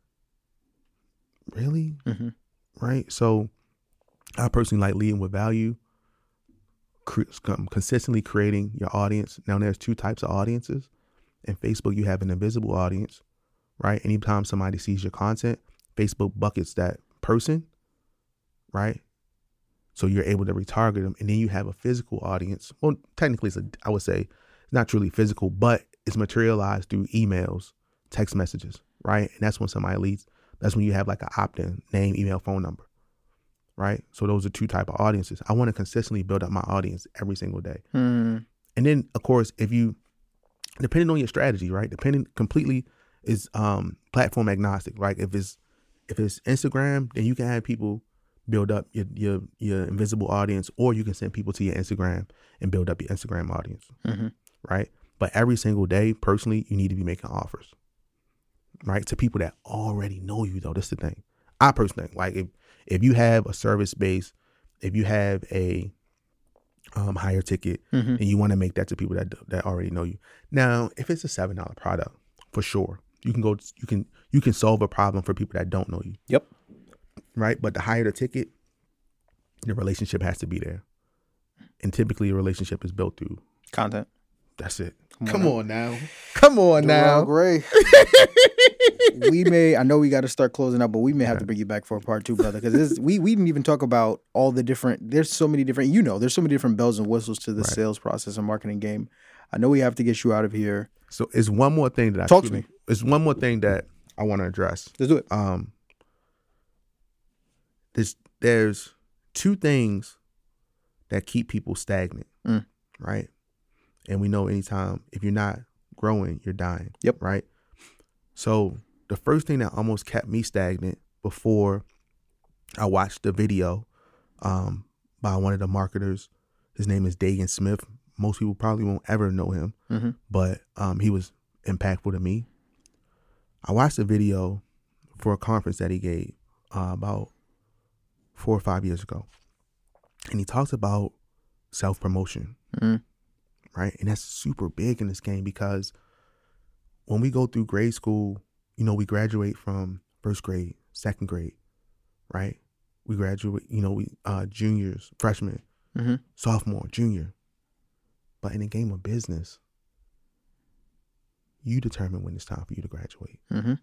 really? Mm-hmm. Right? So I personally like leading with value, cre- consistently creating your audience. Now there's two types of audiences. In Facebook, you have an invisible audience, right? Anytime somebody sees your content, Facebook buckets that person, right? So you're able to retarget them. And then you have a physical audience. Well, technically, it's a, I would say it's not truly physical, but it's materialized through emails, text messages, right? And that's when somebody leads. That's when you have like an opt-in, name, email, phone number, right? So those are two type of audiences. I want to consistently build up my audience every single day. Mm. And then, of course, if you, depending on your strategy, right? Depending completely is um, platform agnostic, right? If it's if it's Instagram, then you can have people build up your your your invisible audience, or you can send people to your Instagram and build up your Instagram audience, mm-hmm. right? But every single day, personally, you need to be making offers, right? To people that already know you, though. That's the thing. I personally think, like if if you have a service base, if you have a um, higher ticket, mm-hmm. and you want to make that to people that that already know you. Now, if it's a seven dollar product, for sure, you can go. You can you can solve a problem for people that don't know you. Yep. Right, but the higher the ticket, the relationship has to be there, and typically a relationship is built through content. That's it. Come, Come on, on now. Come on now. Gray. We may. I know we got to start closing up, but we may have to bring you back for a part two, brother, because we we didn't even talk about all the different. There's so many different. You know, there's so many different bells and whistles to the right. sales process and marketing game. I know we have to get you out of here. So it's one more thing that I talk truly, to me. It's one more thing that I want to address. Let's do it. Um. There's there's two things that keep people stagnant, mm. right? And we know anytime if you're not growing, you're dying. Yep. Right. So the first thing that almost kept me stagnant before I watched the video um, by one of the marketers, his name is Dagan Smith. Most people probably won't ever know him, mm-hmm. but um, he was impactful to me. I watched a video for a conference that he gave uh, about four or five years ago. And he talks about self-promotion, mm-hmm. right? And that's super big in this game because when we go through grade school, you know, we graduate from first grade, second grade, right? We graduate, you know, we uh, juniors, freshmen, mm-hmm. sophomore, junior. But in the game of business, you determine when it's time for you to graduate. Mm-hmm.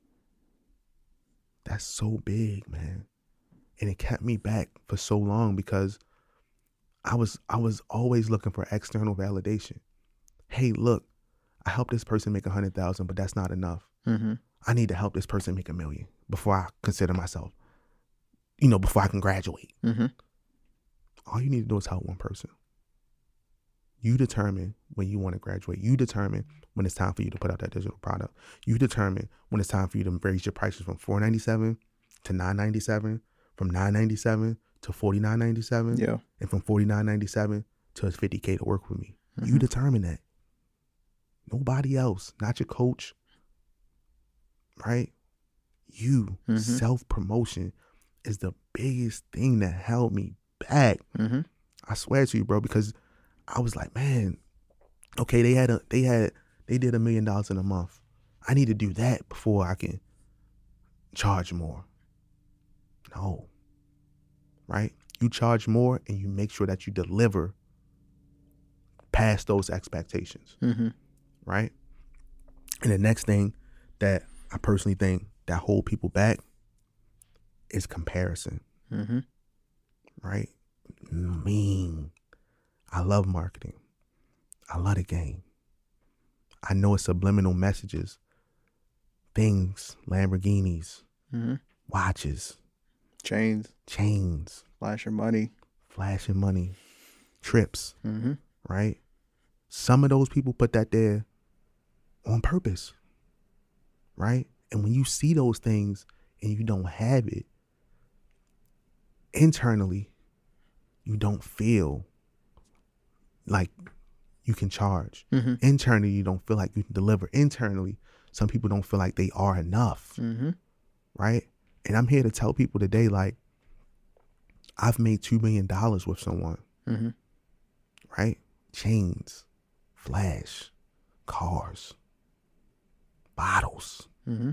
That's so big, man. And it kept me back for so long because I was I was always looking for external validation. Hey, look, I helped this person make a hundred thousand, but that's not enough. Mm-hmm. I need to help this person make a million before I consider myself, you know, before I can graduate. Mm-hmm. All you need to do is help one person. You determine when you want to graduate. You determine when it's time for you to put out that digital product. You determine when it's time for you to raise your prices from four ninety-seven to nine ninety-seven. From nine ninety-seven to forty-nine ninety-seven, yeah, and from forty-nine ninety-seven to fifty K to work with me. Mm-hmm. You determine that. Nobody else, not your coach, right? You, Mm-hmm. self-promotion is the biggest thing that held me back. Mm-hmm. I swear to you, bro, because I was like, man, okay, they had a, they had, they did a million dollars in a month. I need to do that before I can charge more. No, right? You charge more and you make sure that you deliver past those expectations, Mm-hmm. right? And the next thing that I personally think that hold people back is comparison, Mm-hmm. right? Mean. I love marketing. I love the game. I know it's subliminal messages, things, Lamborghinis, Mm-hmm. watches, Chains, chains, flash your money. flashing money, trips, Mm-hmm. right? Some of those people put that there on purpose, right? And when you see those things and you don't have it, internally, you don't feel like you can charge. Mm-hmm. Internally, you don't feel like you can deliver. Internally, some people don't feel like they are enough, Mm-hmm. right? And I'm here to tell people today, like, I've made two million dollars with someone, Mm-hmm. right? Chains, flash, cars, bottles. Mm-hmm.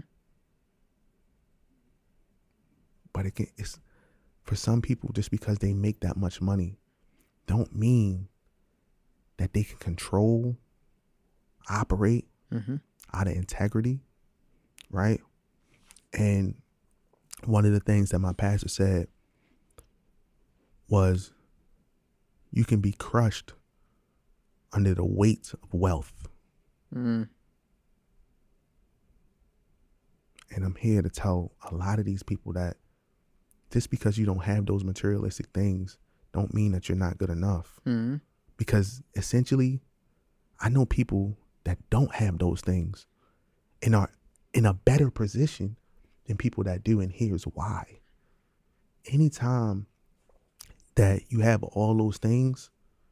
But again, it's for some people, just because they make that much money don't mean that they can control, operate Mm-hmm. out of integrity, right? And one of the things that my pastor said was, you can be crushed under the weight of wealth. Mm-hmm. And I'm here to tell a lot of these people that just because you don't have those materialistic things don't mean that you're not good enough. Mm-hmm. Because essentially, I know people that don't have those things and are in a better position than people that do. And here's why. Anytime that you have all those things,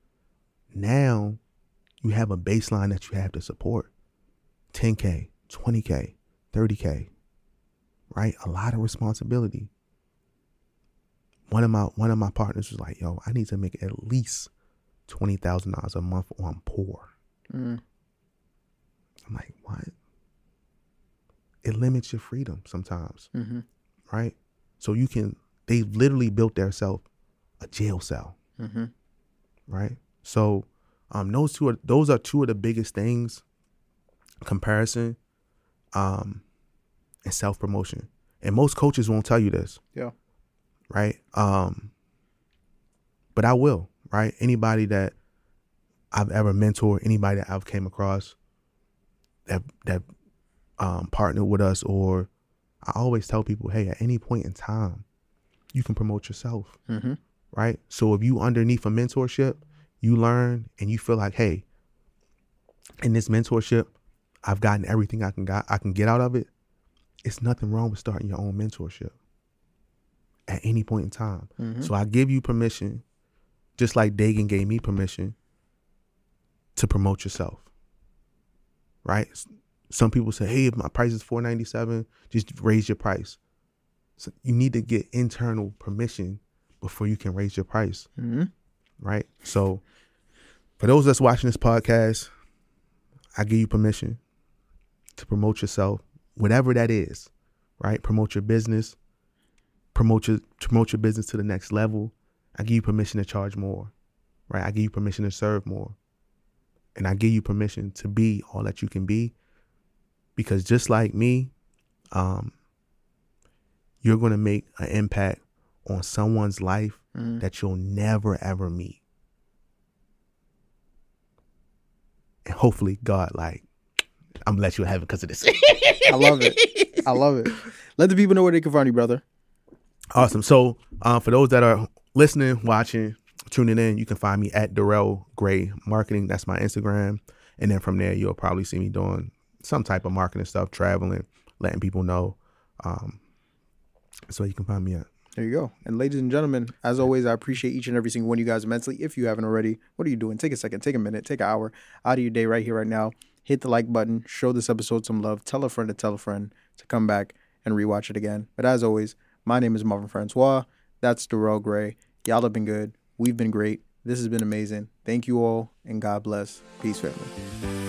now you have a baseline that you have to support. ten K, twenty K, thirty K, right? A lot of responsibility. One of my one of my partners was like, yo, I need to make at least twenty thousand dollars a month or I'm poor. Mm-hmm. I'm like, what? It limits your freedom sometimes, Mm-hmm. right? So you can, they literally built themselves a jail cell, Mm-hmm. right? So um, those two are, those are two of the biggest things, comparison um, and self-promotion. And most coaches won't tell you this. Yeah. Right? Um, but I will, right? Anybody that I've ever mentored, anybody that I've came across that that um, partnered with us, or I always tell people, hey, at any point in time, you can promote yourself, Mm-hmm. right? So if you underneath a mentorship, you learn and you feel like, hey, in this mentorship, I've gotten everything I can got I can get out of it. It's nothing wrong with starting your own mentorship at any point in time. Mm-hmm. So I give you permission, just like Dagan gave me permission, to promote yourself, right? Some people say, hey, if my price is four ninety-seven, just raise your price. So you need to get internal permission before you can raise your price, Mm-hmm. right? So for those that's watching this podcast, I give you permission to promote yourself, whatever that is, right? Promote your business, promote your promote your business to the next level. I give you permission to charge more, right? I give you permission to serve more. And I give you permission to be all that you can be, because just like me, um, you're going to make an impact on someone's life Mm-hmm. that you'll never, ever meet. And hopefully God, like, I'm going to let you have it because of this. I love it. I love it. Let the people know where they can find you, brother. Awesome. So uh, for those that are listening, watching, tuning in, you can find me at Darrell Gray Marketing. That's my Instagram. And then from there, you'll probably see me doing some type of marketing stuff, traveling, letting people know. Um, so you can find me at. There you go. And ladies and gentlemen, as always, I appreciate each and every single one of you guys immensely. If you haven't already, what are you doing? Take a second, take a minute, take an hour out of your day right here, right now. hit the like button, show this episode some love, tell a friend to tell a friend to come back and rewatch it again. But as always, my name is Marvin Francois. That's Darrell Gray. Y'all have been good. We've been great. This has been amazing. Thank you all, and God bless. Peace, family.